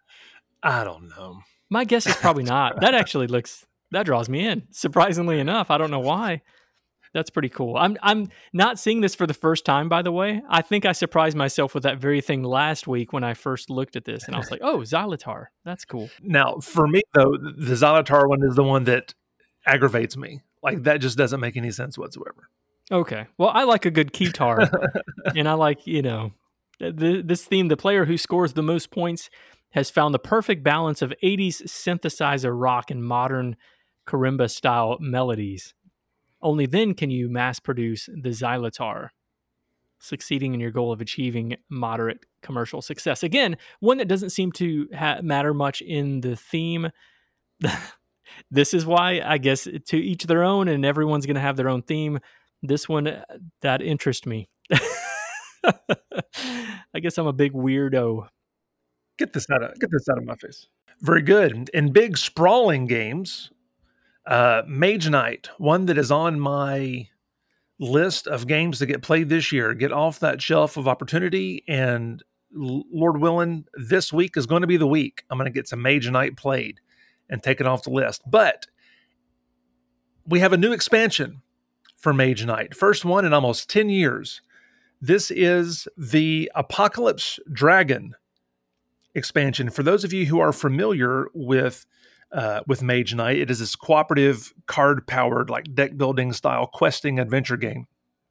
I don't know. My guess is probably not. That actually looks that draws me in. Surprisingly enough, I don't know why. That's pretty cool. I'm I'm not seeing this for the first time, by the way. I think I surprised myself with that very thing last week when I first looked at this, and I was like, "Oh, Xylotar, that's cool." Now, for me though, the Xylotar one is the one that aggravates me. Like that just doesn't make any sense whatsoever. Okay, well, I like a good keytar, and I like you know th- this theme. The player who scores the most points has found the perfect balance of eighties synthesizer rock and modern karimba style melodies. Only then can you mass produce the Xylotar, succeeding in your goal of achieving moderate commercial success. Again, one that doesn't seem to ha- matter much in the theme. This is why, I guess, to each their own, and everyone's going to have their own theme. This one, uh, that interests me. I guess I'm a big weirdo. Get this out of get this out of my face. Very good. In big sprawling games, uh, Mage Knight, one that is on my list of games to get played this year, get off that shelf of opportunity. And L- Lord willing, this week is going to be the week I'm going to get some Mage Knight played and take it off the list. But we have a new expansion for Mage Knight, first one in almost ten years. This is the Apocalypse Dragon expansion. For those of you who are familiar with uh, with Mage Knight, it is this cooperative, card-powered, like deck building style questing adventure game,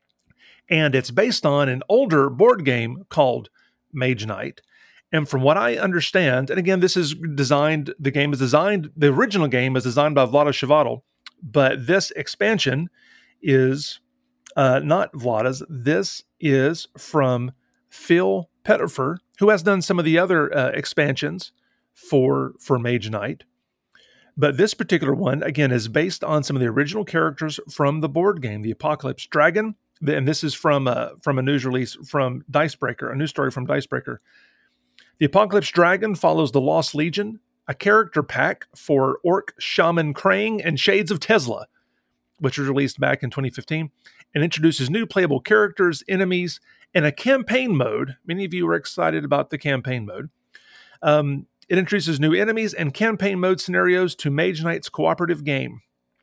and it's based on an older board game called Mage Knight. And from what I understand, and again, this is designed. The game is designed. The original game is designed by Vlaada Chvátil, but this expansion is uh, not Vlaada's. This is from Phil Pettifer, who has done some of the other uh, expansions for for Mage Knight. But this particular one, again, is based on some of the original characters from the board game, the Apocalypse Dragon. And this is from uh, from a news release from Dicebreaker, a news story from Dicebreaker. The Apocalypse Dragon follows the Lost Legion, a character pack for Orc Shaman Krang and Shades of Tesla, which was released back in twenty fifteen, and introduces new playable characters, enemies, and a campaign mode. Many of you are excited about the campaign mode. Um, it introduces new enemies and campaign mode scenarios to Mage Knight's cooperative game.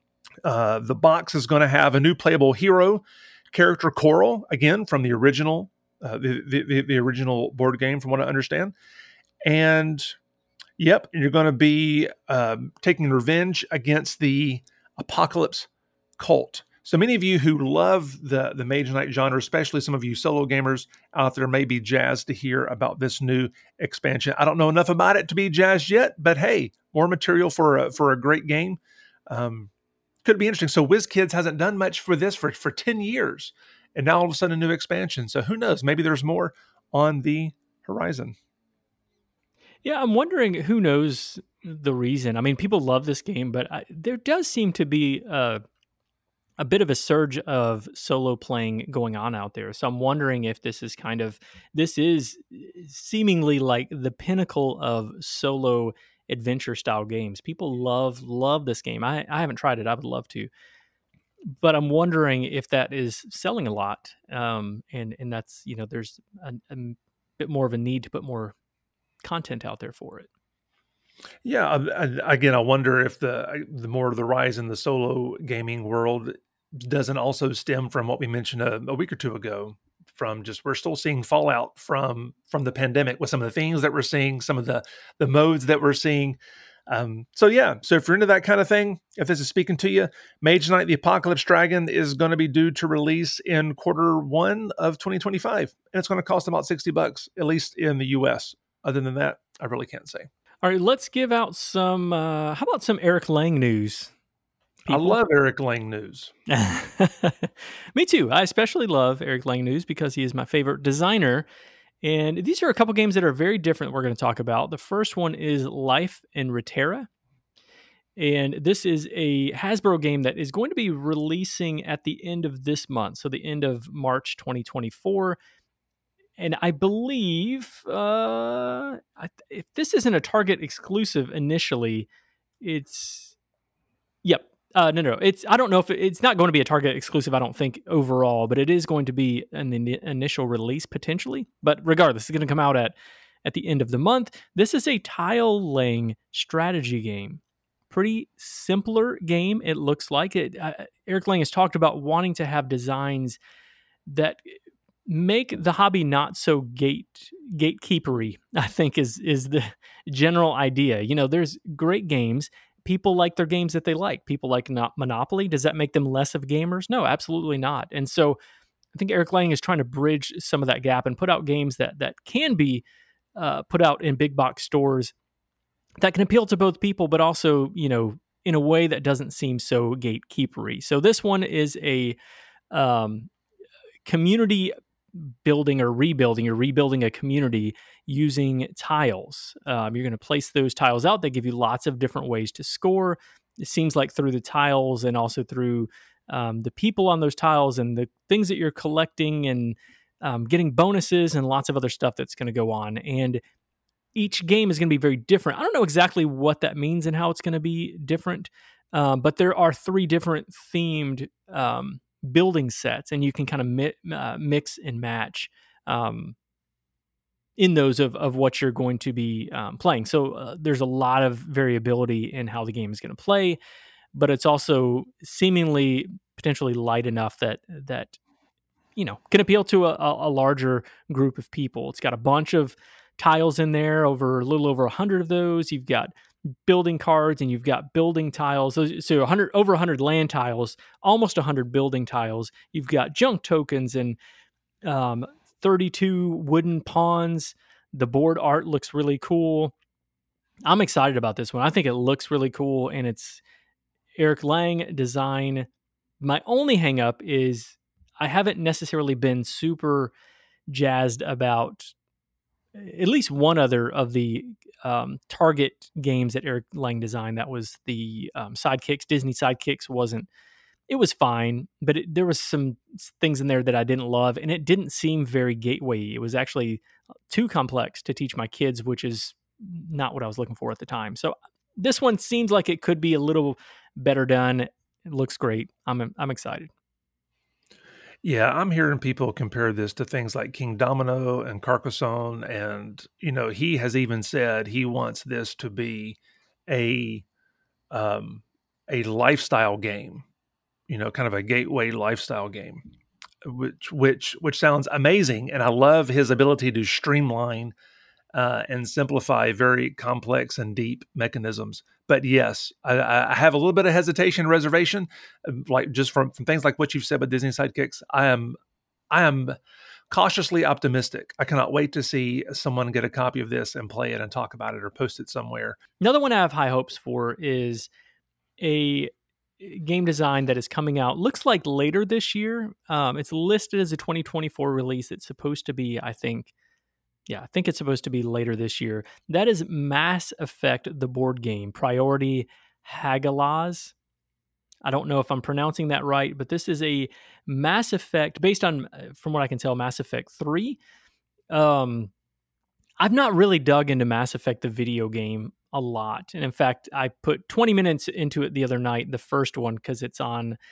Uh, the box is going to have a new playable hero, character Coral, again from the original, uh, the, the the original board game, from what I understand. And yep, you're going to be um, taking revenge against the Apocalypse cult. So many of you who love the, the Mage Knight genre, especially some of you solo gamers out there, may be jazzed to hear about this new expansion. I don't know enough about it to be jazzed yet, but hey, more material for a, for a great game. Um, could be interesting. So WizKids hasn't done much for this for, for ten years, and now all of a sudden a new expansion. So who knows? Maybe there's more on the horizon. Yeah, I'm wondering who knows the reason. I mean, people love this game, but I, there does seem to be a, a bit of a surge of solo playing going on out there. So I'm wondering if this is kind of this is seemingly like the pinnacle of solo adventure style games. People love love this game. I, I haven't tried it. I would love to. but I'm wondering if that is selling a lot, um, and and that's, you know, there's a, a bit more of a need to put more content out there for it. Yeah, um, and again, I wonder if the the more of the rise in the solo gaming world doesn't also stem from what we mentioned a, a week or two ago, from just we're still seeing fallout from from the pandemic with some of the things that we're seeing, some of the the modes that we're seeing. Um, so yeah, so if you're into that kind of thing, if this is speaking to you, Mage Knight: The Apocalypse Dragon is going to be due to release in quarter one of twenty twenty-five, and it's going to cost about sixty bucks, at least in the U S. Other than that, I really can't say. All right, let's give out some. Uh, how about some Eric Lang news? People? I love Eric Lang news. Me too. I especially love Eric Lang news because he is my favorite designer. And these are a couple games that are very different we're going to talk about. The first one is Life in Reterra. And this is a Hasbro game that is going to be releasing at the end of this month. So the end of March twenty twenty-four. And I believe uh, if this isn't a Target exclusive initially, it's, yep. Uh, no, no, it's, I don't know if it, it's not going to be a Target exclusive, I don't think overall, but it is going to be an in, initial release potentially. But regardless, it's going to come out at, at the end of the month. This is a tile laying strategy game. Pretty simpler game, it looks like. It. Uh, Eric Lang has talked about wanting to have designs that make the hobby not so gate gatekeepery, I think is is the general idea. You know, there's great games. People like their games that they like. People like not Monopoly. Does that make them less of gamers? No, absolutely not. And so I think Eric Lang is trying to bridge some of that gap and put out games that that can be uh, put out in big box stores that can appeal to both people, but also, you know, in a way that doesn't seem so gatekeepery. So this one is a um, community building or rebuilding. You're rebuilding a community using tiles. Um, you're going to place those tiles out. They give you lots of different ways to score. It seems like through the tiles and also through um, the people on those tiles and the things that you're collecting and um, getting bonuses and lots of other stuff that's going to go on. And each game is going to be very different. I don't know exactly what that means and how it's going to be different, um, but there are three different themed um, building sets, and you can kind of mi- uh, mix and match um, in those of, of what you're going to be um, playing. So uh, there's a lot of variability in how the game is going to play, but it's also seemingly potentially light enough that that you know can appeal to a, a larger group of people. It's got a bunch of tiles in there, over a little over a hundred of those. You've got building cards and you've got building tiles. So, so one hundred, over one hundred land tiles, almost one hundred building tiles. You've got junk tokens and um, thirty-two wooden pawns. The board art looks really cool. I'm excited about this one. I think it looks really cool, and it's Eric Lang design. My only hang up is I haven't necessarily been super jazzed about at least one other of the um, Target games that Eric Lang designed. That was the um, Sidekicks. Disney Sidekicks wasn't, it was fine, but it, there was some things in there that I didn't love, and it didn't seem very gateway. It was actually too complex to teach my kids, which is not what I was looking for at the time. So this one seems like it could be a little better done. It looks great. I'm I'm excited. Yeah, I'm hearing people compare this to things like King Domino and Carcassonne, and you know, he has even said he wants this to be a um, a lifestyle game, you know, kind of a gateway lifestyle game, which which which sounds amazing, and I love his ability to streamline uh, and simplify very complex and deep mechanisms. But yes, I, I have a little bit of hesitation, reservation, like just from, from things like what you've said about Disney Sidekicks. I am, I am cautiously optimistic. I cannot wait to see someone get a copy of this and play it and talk about it or post it somewhere. Another one I have high hopes for is a game design that is coming out. Looks like later this year. Um, it's listed as a twenty twenty-four release. It's supposed to be, I think. Yeah, I think it's supposed to be later this year. That is Mass Effect, the board game, Priority Hagalaz. I don't know if I'm pronouncing that right, but this is a Mass Effect, based on, from what I can tell, Mass Effect three. Um, I've not really dug into Mass Effect, the video game, a lot. And in fact, I put twenty minutes into it the other night, the first one, because it's on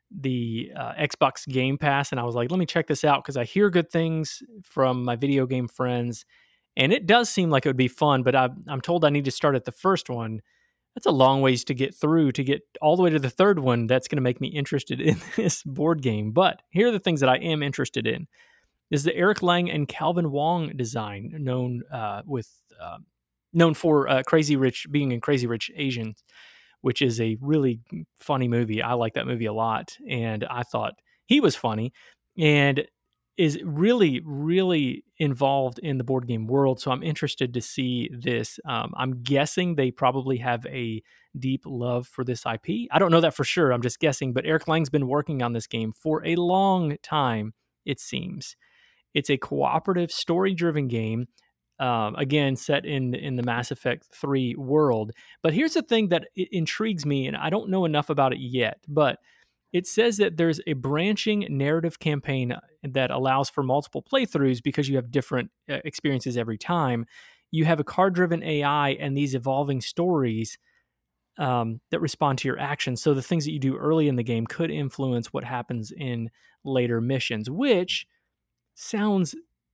the uh, Xbox Game Pass, and I was like, let me check this out because I hear good things from my video game friends, and it does seem like it would be fun. But I, I'm told I need to start at the first one. That's a long ways to get through to get all the way to the third one. That's going to make me interested in this board game. But here are the things that I am interested in: is the Eric Lang and Calvin Wong design, known uh, with uh, known for uh, Crazy Rich, being in Crazy Rich Asians, which is a really funny movie. I like that movie a lot, and I thought he was funny, and is really, really involved in the board game world. So I'm interested to see this. Um, I'm guessing they probably have a deep love for this I P. I don't know that for sure. I'm just guessing, but Eric Lang's been working on this game for a long time, it seems. It's a cooperative, story-driven game, um, again, set in in the Mass Effect three world. But here's the thing that it intrigues me, and I don't know enough about it yet, but it says that there's a branching narrative campaign that allows for multiple playthroughs because you have different uh, experiences every time. You have a card-driven A I and these evolving stories um, that respond to your actions. So the things that you do early in the game could influence what happens in later missions, which sounds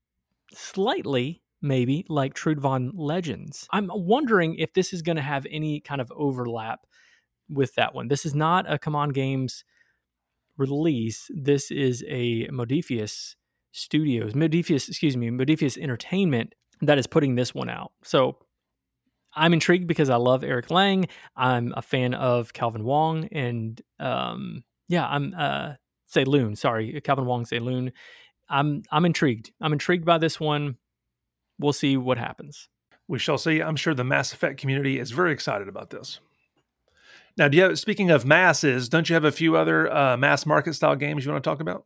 slightly, maybe, like Trudvang Legends. I'm wondering if this is going to have any kind of overlap with that one. This is not a Command Games release. This is a Modiphius Studios, Modiphius, excuse me, Modiphius Entertainment that is putting this one out. So I'm intrigued because I love Eric Lang. I'm a fan of Calvin Wong, and um, yeah, I'm uh, Saloon. Sorry, Calvin Wong Saloon. I'm I'm intrigued. I'm intrigued by this one. We'll see what happens. We shall see. I'm sure the Mass Effect community is very excited about this. Now, do you have, speaking of masses, don't you have a few other uh, mass market style games you want to talk about?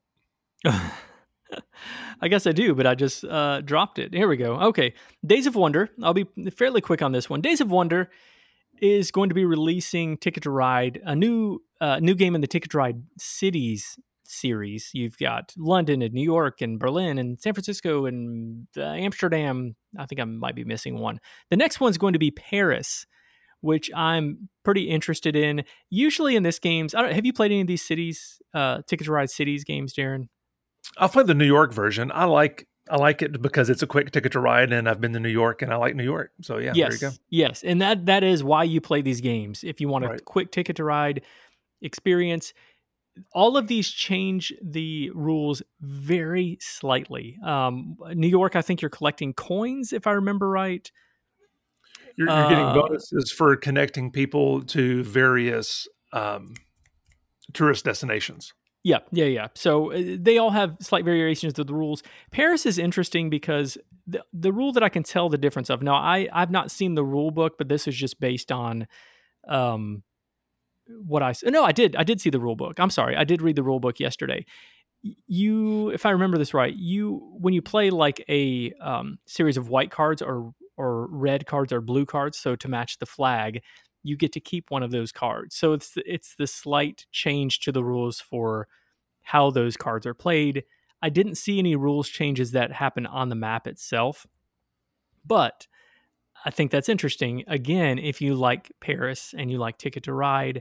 I guess I do, but I just uh, dropped it. Here we go. Okay. Days of Wonder. I'll be fairly quick on this one. Days of Wonder is going to be releasing Ticket to Ride, a new uh, new game in the Ticket to Ride Cities series. You've got London and New York and Berlin and San Francisco and uh, Amsterdam. I think I might be missing one. The next one's going to be Paris, which I'm pretty interested in. Usually in this games, I don't, have you played any of these cities, uh, Ticket to Ride Cities games, Darren? I've played the New York version. I like I like it because it's a quick ticket to ride, and I've been to New York, and I like New York. So yeah, yes, there you go. Yes, and that that is why you play these games. If you want a Right. quick ticket to ride experience, all of these change the rules very slightly. Um, New York, I think you're collecting coins, if I remember right. You're, you're getting Uh, bonuses for connecting people to various um, tourist destinations. Yeah, yeah, yeah. So uh, they all have slight variations of the rules. Paris is interesting because the, the rule that I can tell the difference of. Now, I, I've not seen the rule book, but this is just based on um, what I... No, I did. I did see the rule book. I'm sorry. I did read the rule book yesterday. You, if I remember this right, you when you play like a um, series of white cards or or red cards or blue cards, so to match the flag, you get to keep one of those cards. So it's it's the slight change to the rules for how those cards are played. I didn't see any rules changes that happen on the map itself, but I think that's interesting. Again, if you like Paris and you like Ticket to Ride,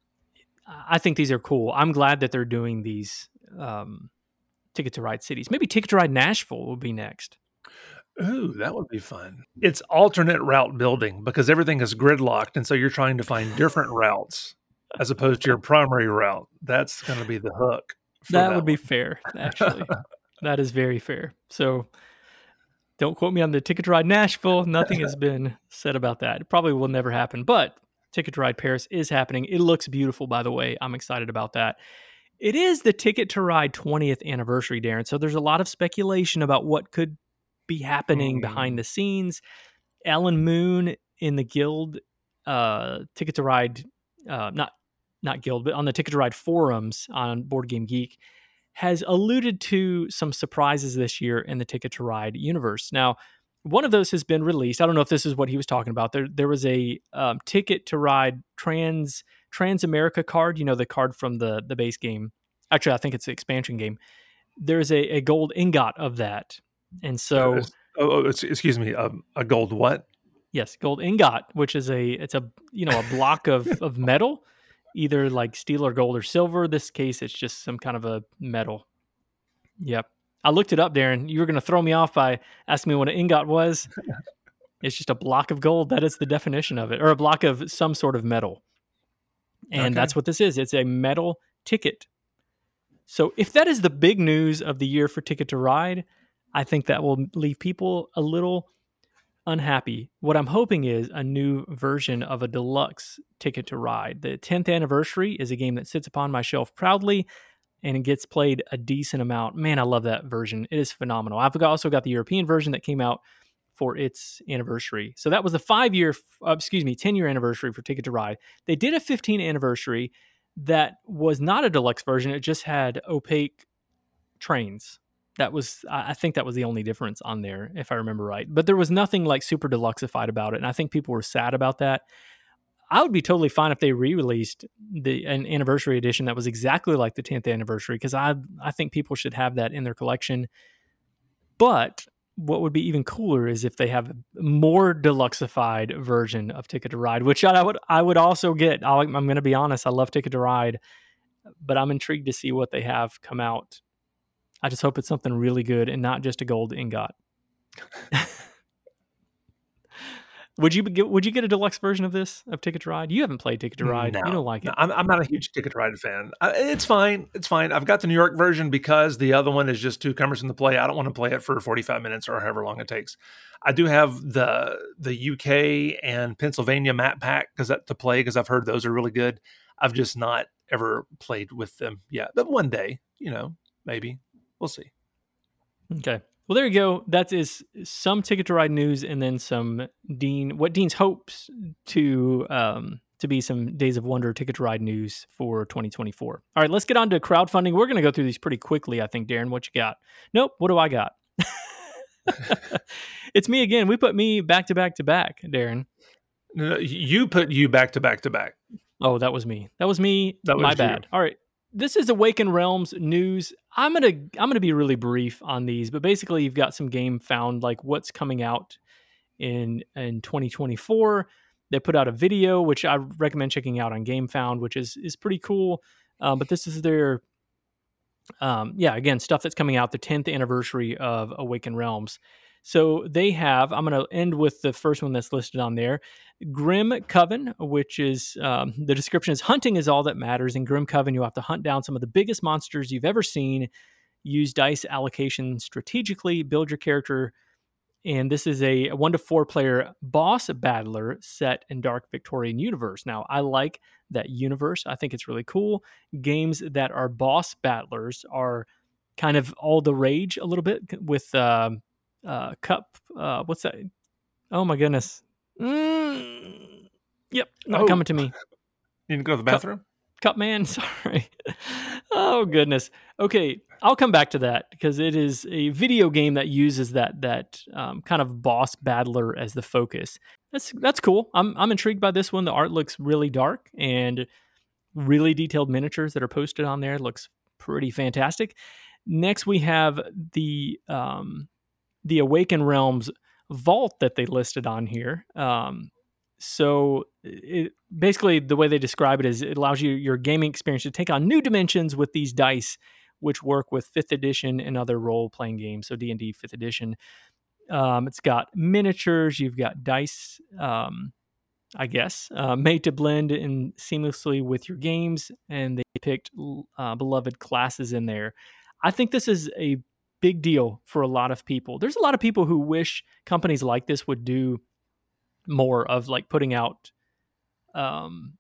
I think these are cool. I'm glad that they're doing these um, Ticket to Ride cities. Maybe Ticket to Ride Nashville will be next. Ooh, that would be fun. It's alternate route building because everything is gridlocked, and so you're trying to find different routes as opposed to your primary route. That's going to be the hook. for That would be one. fair, actually. That is very fair. So don't quote me on the Ticket to Ride Nashville. Nothing has been said about that. It probably will never happen, but Ticket to Ride Paris is happening. It looks beautiful, by the way. I'm excited about that. It is the Ticket to Ride twentieth anniversary, Darren. So there's a lot of speculation about what could be happening Mm. behind the scenes. Alan Moon in the Guild uh, Ticket to Ride, uh, not not Guild, but on the Ticket to Ride forums on Board Game Geek, has alluded to some surprises this year in the Ticket to Ride universe. Now, one of those has been released. I don't know if this is what he was talking about. There, there was a um, Ticket to Ride Trans Trans America card. You know, the card from the the base game. Actually, I think it's the expansion game. There's a, a gold ingot of that, and so Uh, oh, oh, it's- excuse me, um, a gold what? yes, gold ingot, which is a it's a you know a block of of metal. either like steel or gold or silver. This case, it's just some kind of a metal. Yep. I looked it up, Darren. You were going to throw me off by asking me what an ingot was. It's just a block of gold. That is the definition of it, or a block of some sort of metal. And Okay. that's what this is. It's a metal ticket. So if that is the big news of the year for Ticket to Ride, I think that will leave people a little unhappy. What I'm hoping is a new version of a deluxe Ticket to Ride. The tenth anniversary is a game that sits upon my shelf proudly, and it gets played a decent amount. Man, I love that version. It is phenomenal. I've also got the European version that came out for its anniversary. So that was the five-year, uh, excuse me, ten-year anniversary for Ticket to Ride. They did a fifteen anniversary that was not a deluxe version. It just had opaque trains. That was, I think that was the only difference on there, if I remember right. But there was nothing like super deluxeified about it, and I think people were sad about that. I would be totally fine if they re-released the an anniversary edition that was exactly like the tenth anniversary, because I I think people should have that in their collection. But what would be even cooler is if they have a more deluxeified version of Ticket to Ride, which I would I would also get. I'll, I'm going to be honest, I love Ticket to Ride, but I'm intrigued to see what they have come out. I just hope it's something really good and not just a gold ingot. Would you get Would you get a deluxe version of this of Ticket to Ride? You haven't played Ticket to Ride. No, you don't like it. no, I'm, I'm not a huge Ticket to Ride fan. I, it's fine. It's fine. I've got the New York version because the other one is just too cumbersome to play. I don't want to play it for forty-five minutes or however long it takes. I do have the the U K and Pennsylvania map pack because that to play because I've heard those are really good. I've just not ever played with them yet. But one day, you know, maybe we'll see. Okay. Well, there you go. That is some Ticket to Ride news, and then some Dean. What Dean's hopes to um, to be some Days of Wonder Ticket to Ride news for twenty twenty-four. All right, let's get on to crowdfunding. We're going to go through these pretty quickly, I think. Darren, what you got? Nope. What do I got? It's me again. We put me back to back to back, Darren. No, no, you put you back to back to back. Oh, that was me. That was me. That was My you. bad. All right. This is Awaken Realms news. I'm gonna I'm gonna be really brief on these, but basically you've got some game found, like what's coming out in in twenty twenty-four. They put out a video, which I recommend checking out on GameFound, which is is pretty cool. Um, but this is their um, yeah, again, stuff that's coming out, the tenth anniversary of Awaken Realms. So they have, I'm going to end with the first one that's listed on there, Grim Coven, which is, um, the description is hunting is all that matters. In Grim Coven, you have to hunt down some of the biggest monsters you've ever seen, use dice allocation strategically, build your character. And this is a one to four player boss battler set in Dark Victorian universe. Now, I like that universe. I think it's really cool. Games that are boss battlers are kind of all the rage a little bit with, um, Uh, cup, uh, what's that? Oh my goodness. Mm, yep, not Oh. coming to me. You need to go to the bathroom? Cup man, sorry. Oh goodness. Okay, I'll come back to that because it is a video game that uses that that um, kind of boss battler as the focus. That's that's cool. I'm I'm intrigued by this one. The art looks really dark and really detailed miniatures that are posted on there. It looks pretty fantastic. Next, we have the um, the Awaken Realms vault that they listed on here. Um, so it, basically the way they describe it is it allows you your gaming experience to take on new dimensions with these dice, which work with fifth edition and other role-playing games. So D and D fifth edition. Um, it's got miniatures. You've got dice, um, I guess, uh, made to blend in seamlessly with your games. And they picked uh, beloved classes in there. I think this is a big deal for a lot of people. There's a lot of people who wish companies like this would do more of like putting out um,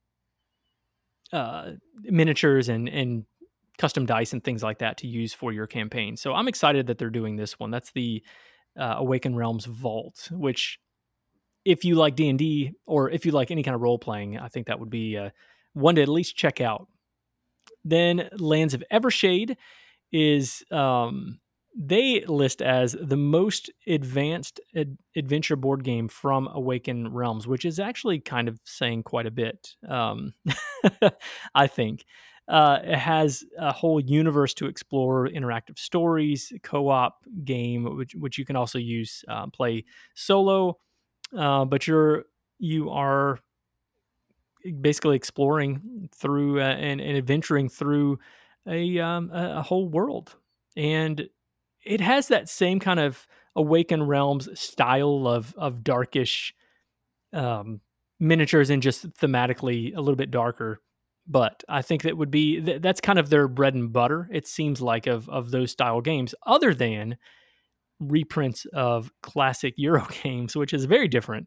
uh, miniatures and, and custom dice and things like that to use for your campaign. So I'm excited that they're doing this one. That's the uh, Awaken Realms Vault, which if you like D and D or if you like any kind of role playing, I think that would be uh, one to at least check out. Then Lands of Evershade is... Um, they list as the most advanced ad- adventure board game from Awaken Realms, which is actually kind of saying quite a bit, um, I think. Uh, it has a whole universe to explore, interactive stories, co-op game, which, which you can also use, uh, play solo, uh, but you're, you are basically exploring through uh, and, and adventuring through a, um, a a whole world. And it has that same kind of Awaken Realms style of of darkish um, miniatures and just thematically a little bit darker. But I think that would be th- that's kind of their bread and butter. It seems like of of those style games, other than reprints of classic Euro games, which is very different.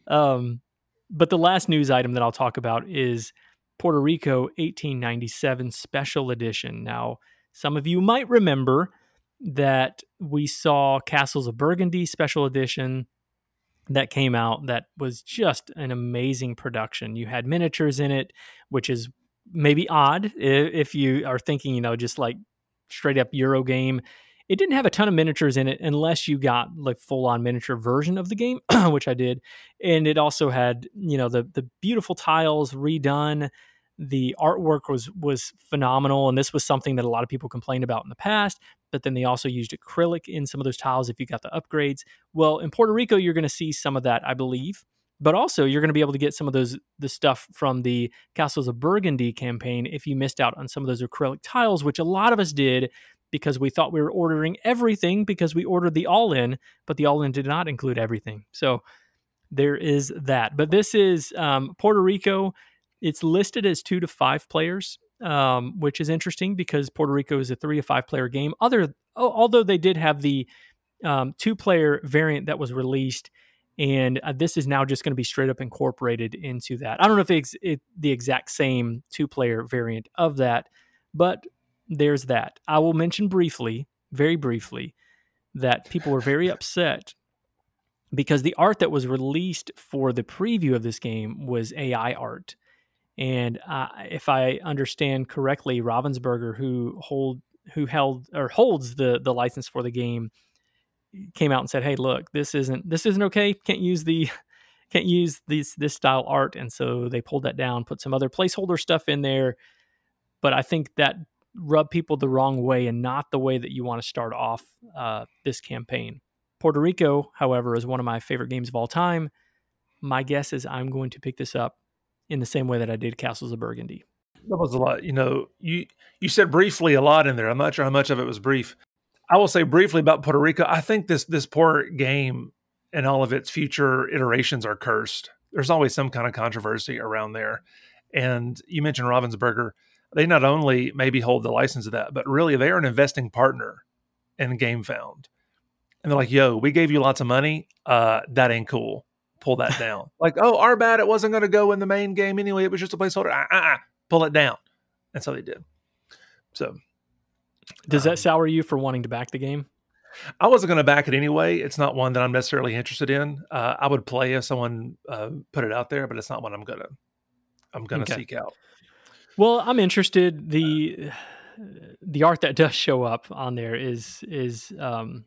Um, but the last news item that I'll talk about is Puerto Rico eighteen ninety-seven Special Edition. Now, some of you might remember that we saw Castles of Burgundy Special Edition that came out that was just an amazing production. You had miniatures in it, which is maybe odd if you are thinking, you know, just like straight up Euro game. It didn't have a ton of miniatures in it unless you got like full on miniature version of the game, which I did. And it also had, you know, the the beautiful tiles redone. The artwork was was phenomenal, and this was something that a lot of people complained about in the past. But then they also used acrylic in some of those tiles if you got the upgrades. Well, in Puerto Rico, you're going to see some of that, I believe. But also, you're going to be able to get some of those the stuff from the Castles of Burgundy campaign if you missed out on some of those acrylic tiles, which a lot of us did because we thought we were ordering everything because we ordered the all-in, but the all-in did not include everything. So there is that. But this is um, Puerto Rico. It's listed as two to five players, um, which is interesting because Puerto Rico is a three to five player game. Other, although they did have the um, two player variant that was released, and uh, this is now just going to be straight up incorporated into that. I don't know if it's it, the exact same two player variant of that, but there's that. I will mention briefly, very briefly, that people were very upset because the art that was released for the preview of this game was A I art. And uh, if I understand correctly, Ravensburger, who hold who held or holds the the license for the game, came out and said, "Hey, look, this isn't this isn't okay. Can't use the can't use this this style art." And so they pulled that down, put some other placeholder stuff in there. But I think that rubbed people the wrong way and not the way that you want to start off uh, this campaign. Puerto Rico, however, is one of my favorite games of all time. My guess is I'm going to pick this up in the same way that I did Castles of Burgundy. That was a lot. You know, you you said briefly a lot in there. I'm not sure how much of it was brief. I will say briefly about Puerto Rico. I think this this poor game and all of its future iterations are cursed. There's always some kind of controversy around there. And you mentioned Ravensburger. They not only maybe hold the license of that, but really they are an investing partner in GameFound. And they're like, yo, we gave you lots of money. Uh, that ain't cool. Pull that down. Like, oh, our bad. It wasn't going to go in the main game anyway. It was just a placeholder. Uh, uh, uh, pull it down. And so they did. So does um, that sour you for wanting to back the game? I wasn't going to back it anyway. It's not one that I'm necessarily interested in. Uh, I would play if someone uh, put it out there, but it's not one I'm going to, I'm going to okay. seek out. Well, I'm interested. The, the art that does show up on there is, is, um,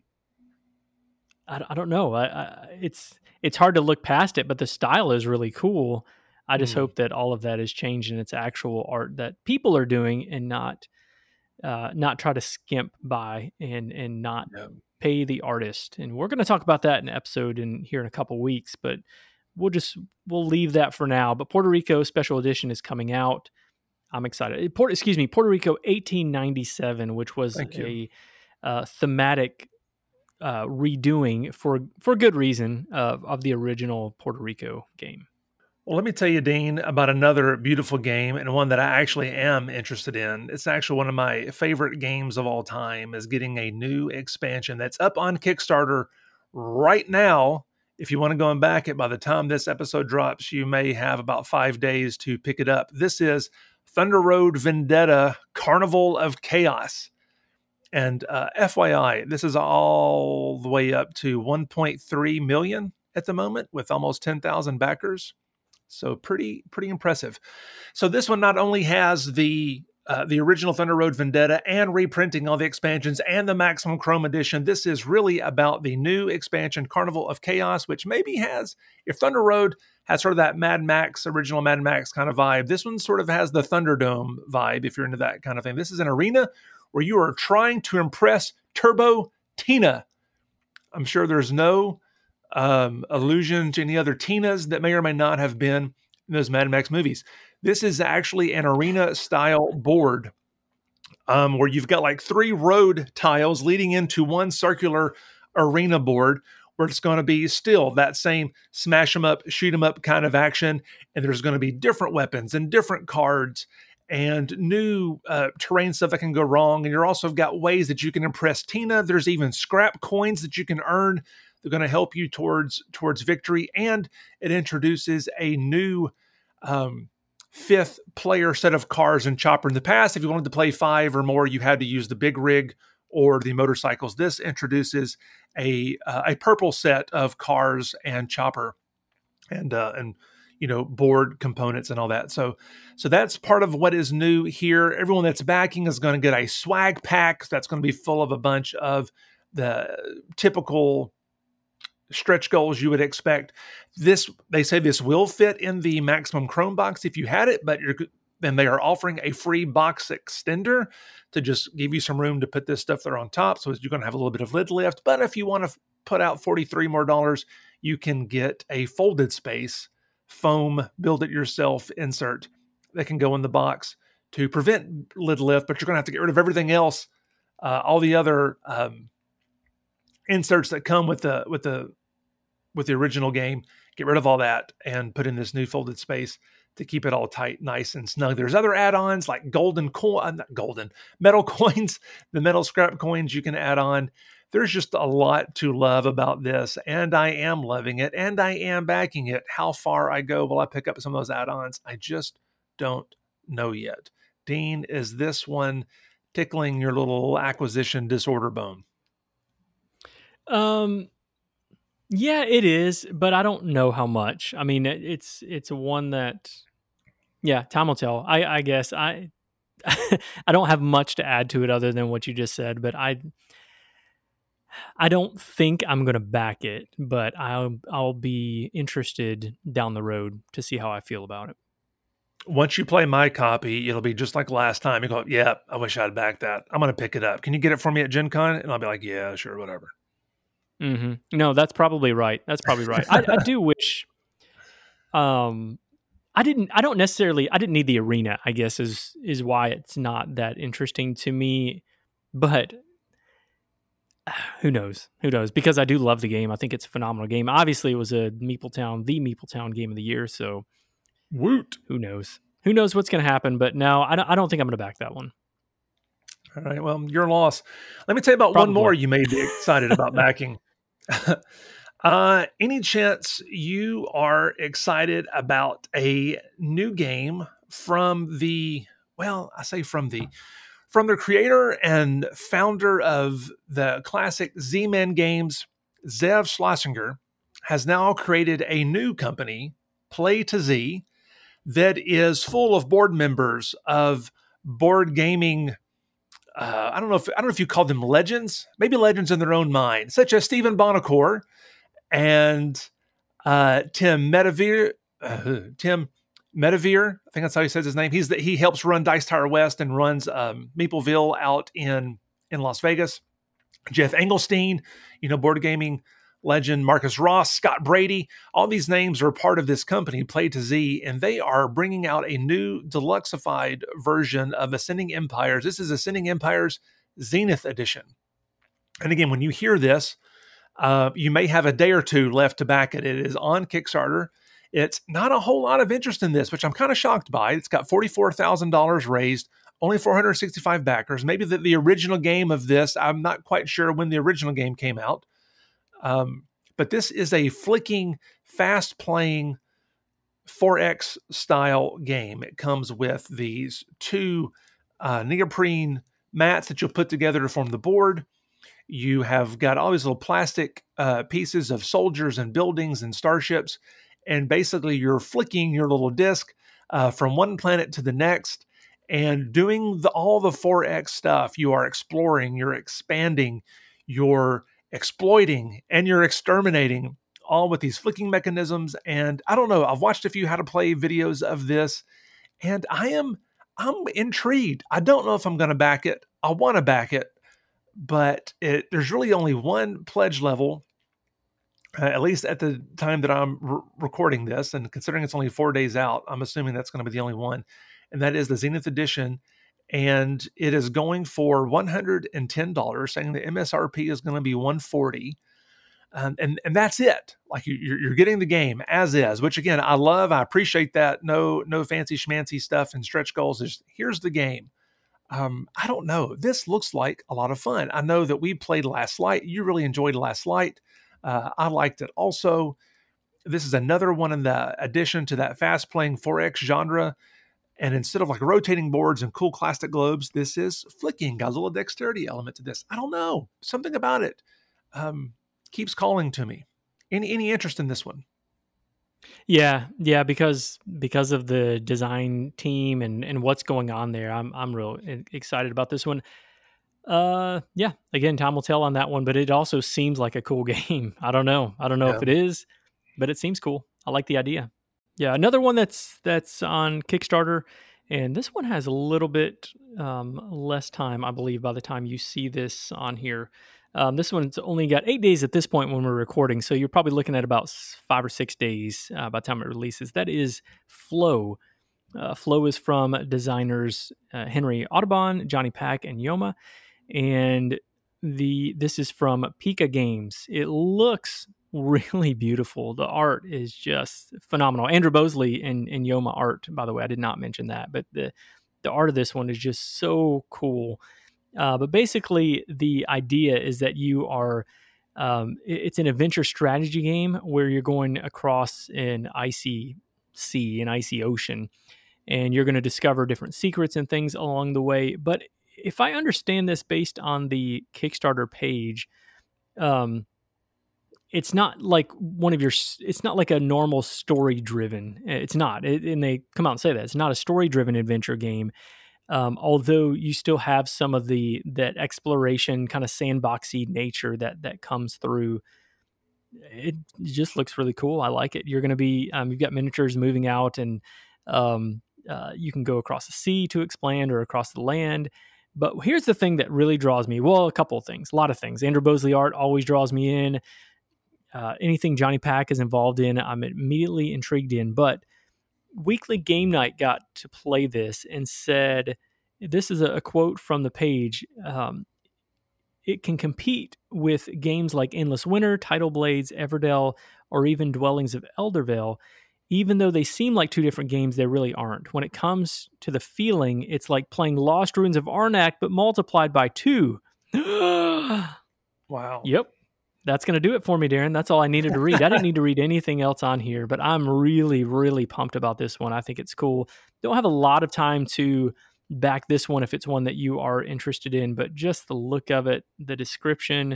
I, I don't know. I, I, it's, it's hard to look past it, but the style is really cool. I just mm. hope that all of that is changed and it's actual art that people are doing and not, uh, not try to skimp by and, and not yeah. pay the artist. And we're going to talk about that in an episode in here in a couple weeks, but we'll just, we'll leave that for now. But Puerto Rico Special Edition is coming out. I'm excited. Port, excuse me, Puerto Rico eighteen ninety-seven, which was a uh, thematic uh, redoing for for good reason of, of the original Puerto Rico game. Well, let me tell you, Dean, about another beautiful game and one that I actually am interested in. It's actually one of my favorite games of all time is getting a new expansion that's up on Kickstarter right now. If you want to go and back it, by the time this episode drops, you may have about five days to pick it up. This is Thunder Road Vendetta Carnival of Chaos. And uh, F Y I, this is all the way up to one point three million at the moment with almost ten thousand backers. So pretty, pretty impressive. So this one not only has the uh, the original Thunder Road Vendetta and reprinting all the expansions and the Maximum Chrome edition. This is really about the new expansion Carnival of Chaos, which maybe has, if Thunder Road has sort of that Mad Max, original Mad Max kind of vibe, this one sort of has the Thunderdome vibe if you're into that kind of thing. This is an arena where you are trying to impress Turbo Tina. I'm sure there's no um, allusion to any other Tinas that may or may not have been in those Mad Max movies. This is actually an arena style board um, where you've got like three road tiles leading into one circular arena board where it's going to be still that same smash 'em up, shoot 'em up kind of action. And there's going to be different weapons and different cards and new uh, terrain stuff that can go wrong. And you're also got ways that you can impress Tina. There's even scrap coins that you can earn. They're going to help you towards towards victory. And it introduces a new um, fifth player set of cars and Chopper. In the past, if you wanted to play five or more, you had to use the big rig or the motorcycles. This introduces a uh, a purple set of cars and Chopper and uh, and you know, board components and all that. So, so that's part of what is new here. Everyone that's backing is going to get a swag pack. That's going to be full of a bunch of the typical stretch goals you would expect. This, they say this will fit in the Maximum Chrome box if you had it, but you're, then they are offering a free box extender to just give you some room to put this stuff there on top. So you're going to have a little bit of lid lift. But if you want to put out forty-three more dollars, you can get a folded space foam build it yourself insert that can go in the box to prevent lid lift, but you're going to have to get rid of everything else, uh, all the other um, inserts that come with the with the with the original game. Get rid of all that and put in this new folded space to keep it all tight, nice and snug. There's other add-ons like golden coin, not golden metal coins, the metal scrap coins you can add on. There's just a lot to love about this, and I am loving it, and I am backing it. How far I go will I pick up some of those add-ons? I just don't know yet. Dean, is this one tickling your little acquisition disorder bone? Um, yeah, it is, but I don't know how much. I mean, it's it's one that, yeah, time will tell. I, I guess I I don't have much to add to it other than what you just said, but I. I don't think I'm going to back it, but I'll I'll be interested down the road to see how I feel about it. Once you play my copy, it'll be just like last time. You go, yeah, I wish I'd backed that. I'm going to pick it up. Can you get it for me at Gen Con? And I'll be like, yeah, sure, whatever. Mm-hmm. No, that's probably right. That's probably right. I, I do wish. Um, I didn't. I don't necessarily. I didn't need the arena, I guess, is is why it's not that interesting to me. But who knows? Who knows? Because I do love the game. I think it's a phenomenal game. Obviously, it was a Meepletown, the Meepletown game of the year. So, woot. Who knows? Who knows what's going to happen? But no, I don't. I don't think I'm going to back that one. All right. Well, your loss. Let me tell you about Probably. one more you may be excited about backing. uh, any chance you are excited about a new game from the? Well, I say from the. From the creator and founder of the classic Z-Men games, Zev Schlesinger has now created a new company, Play to Z, that is full of board members of board gaming. Uh, I don't know if I don't know if you call them legends, maybe legends in their own mind, such as Stephen Bonacore and uh, Tim Medivere. Uh, Tim. Medivere, I think that's how he says his name. He's the, he helps run Dice Tower West and runs um, Meepleville out in in Las Vegas. Jeff Engelstein, you know, board gaming legend. Marcus Ross, Scott Brady. All these names are part of this company, Play to Z, and they are bringing out a new deluxeified version of Ascending Empires. This is Ascending Empires Zenith Edition. And again, when you hear this, uh, you may have a day or two left to back it. It is on Kickstarter. It's not a whole lot of interest in this, which I'm kind of shocked by. It's got forty-four thousand dollars raised, only four hundred sixty-five backers. Maybe the, the original game of this, I'm not quite sure when the original game came out. Um, but this is a flicking, fast-playing four X style game. It comes with these two uh, neoprene mats that you'll put together to form the board. You have got all these little plastic uh, pieces of soldiers and buildings and starships. And basically, you're flicking your little disc uh, from one planet to the next and doing the, all the four X stuff. You are exploring, you're expanding, you're exploiting, and you're exterminating, all with these flicking mechanisms. And I don't know, I've watched a few how to play videos of this, and I am I'm intrigued. I don't know if I'm going to back it. I want to back it, but it, there's really only one pledge level uh, at least at the time that I'm re- recording this, and considering it's only four days out, I'm assuming that's going to be the only one. And that is the Zenith Edition. And it is going for one hundred ten dollars, saying the M S R P is going to be one hundred forty dollars. Um, and and that's it. Like you, you're, you're getting the game as is, which again I love. I appreciate that. No no fancy schmancy stuff and stretch goals. Just here's the game. Um, I don't know. This looks like a lot of fun. I know that we played Last Light. You really enjoyed Last Light. Uh, I liked it also. This is another one in the addition to that fast playing four X genre. And instead of like rotating boards and cool plastic globes, this is flicking. Got a little dexterity element to this. I don't know. Something about it. Um, keeps calling to me. Any any interest in this one? Yeah, yeah, because because of the design team and and what's going on there, I'm I'm real e- excited about this one. Uh, yeah, again, time will tell on that one, but it also seems like a cool game. I don't know, I don't know Yeah. if it is, but it seems cool. I like the idea. Yeah, another one that's that's on Kickstarter, and this one has a little bit um, less time, I believe, by the time you see this on here. Um, this one's only got eight days at this point when we're recording, so you're probably looking at about s- five or six days uh, by the time it releases. That is Flow. Uh, Flow is from designers uh, Henry Audubon, Johnny Pack, and Yoma, and the this is from Pika Games. It looks really beautiful. The art is just phenomenal. Andrew Bosley and, and Yoma art, by the way, I did not mention that, but the the art of this one is just so cool. Uh, but basically, the idea is that you are, um, it- it's an adventure strategy game where you're going across an icy sea, an icy ocean, and you're going to discover different secrets and things along the way. But if I understand this based on the Kickstarter page, um, it's not like one of your, s- it's not like a normal story driven. It's not. It, and they come out and say that it's not a story driven adventure game. Um, although you still have some of the that exploration kind of sandboxy nature that that comes through. It just looks really cool. I like it. You're going to be um, you've got miniatures moving out, and um, uh, you can go across the sea to expand or across the land. But here's the thing that really draws me. Well, a couple of things, a lot of things. Andrew Bosley art always draws me in. Uh, anything Johnny Pack is involved in, I'm immediately intrigued in. But Weekly Game Night got to play this and said, this is a, a quote from the page. Um, it can compete with games like Endless Winter, Tidal Blades, Everdell, or even Dwellings of Eldervale. Even though they seem like two different games, they really aren't. When it comes to the feeling, it's like playing Lost Ruins of Arnak, but multiplied by two. Wow. Yep. That's going to do it for me, Darren. That's all I needed to read. I didn't need to read anything else on here, but I'm really, really pumped about this one. I think it's cool. Don't have a lot of time to back this one if it's one that you are interested in, but just the look of it, the description,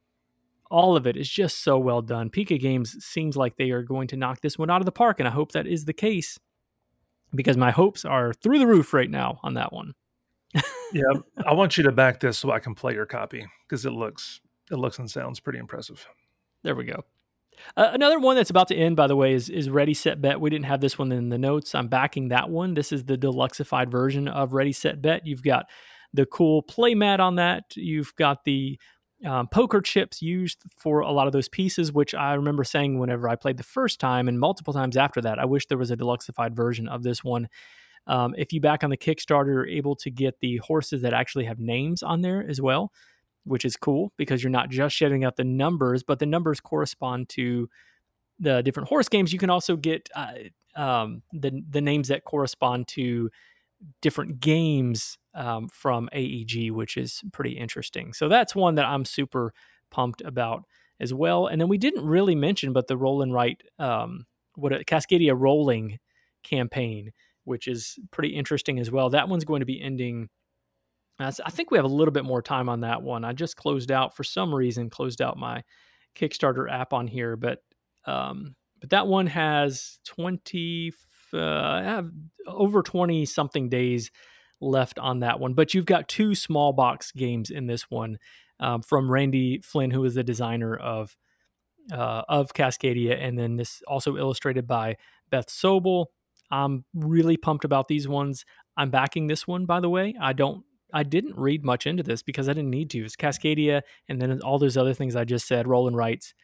all of it is just so well done. Pika Games seems like they are going to knock this one out of the park, and I hope that is the case because my hopes are through the roof right now on that one. Yeah, I want you to back this so I can play your copy because it looks it looks and sounds pretty impressive. There we go. Uh, another one that's about to end, by the way, is, is Ready, Set, Bet. We didn't have this one in the notes. I'm backing that one. This is the deluxeified version of Ready, Set, Bet. You've got the cool play mat on that. You've got the um, poker chips used for a lot of those pieces, which I remember saying whenever I played the first time and multiple times after that, I wish there was a deluxeified version of this one. Um, if you back on the Kickstarter, you're able to get the horses that actually have names on there as well, which is cool because you're not just shouting out the numbers, but the numbers correspond to the different horse games. You can also get uh, um, the the names that correspond to different games um, from A E G, which is pretty interesting. So that's one that I'm super pumped about as well. And then we didn't really mention, but the Roll and Write, um, what a Cascadia rolling campaign, which is pretty interesting as well. That one's going to be ending. Uh, I think we have a little bit more time on that one. I just closed out for some reason, closed out my Kickstarter app on here, but um, but that one has twenty, uh, have over twenty something days left on that one. But you've got two small box games in this one um, from Randy Flynn, who is the designer of uh, of Cascadia, and then this also illustrated by Beth Sobel. I'm really pumped about these ones. I'm backing this one, by the way. I don't I didn't read much into this because I didn't need to. It's Cascadia and then all those other things I just said, Roll and Writes.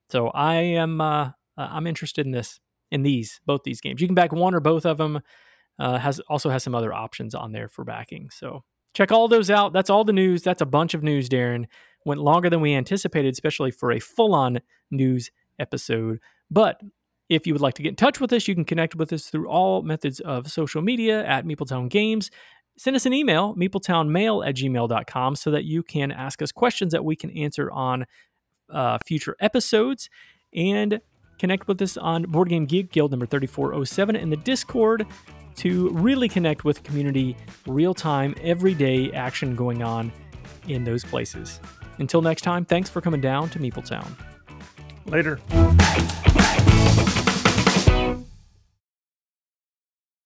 So I am uh, I'm interested in this in these both these games. You can back one or both of them. Uh, has also has some other options on there for backing. So check all those out. That's all the news. That's a bunch of news, Darren. Went longer than we anticipated, especially for a full-on news episode. But if you would like to get in touch with us, you can connect with us through all methods of social media at Meepletown Games. Send us an email, meepletownmail at gmail dot com, so that you can ask us questions that we can answer on uh, future episodes. And connect with us on Board Game Geek Guild number thirty-four oh seven in the Discord to really connect with community, real-time, everyday action going on in those places. Until next time, thanks for coming down to Meepletown. Later.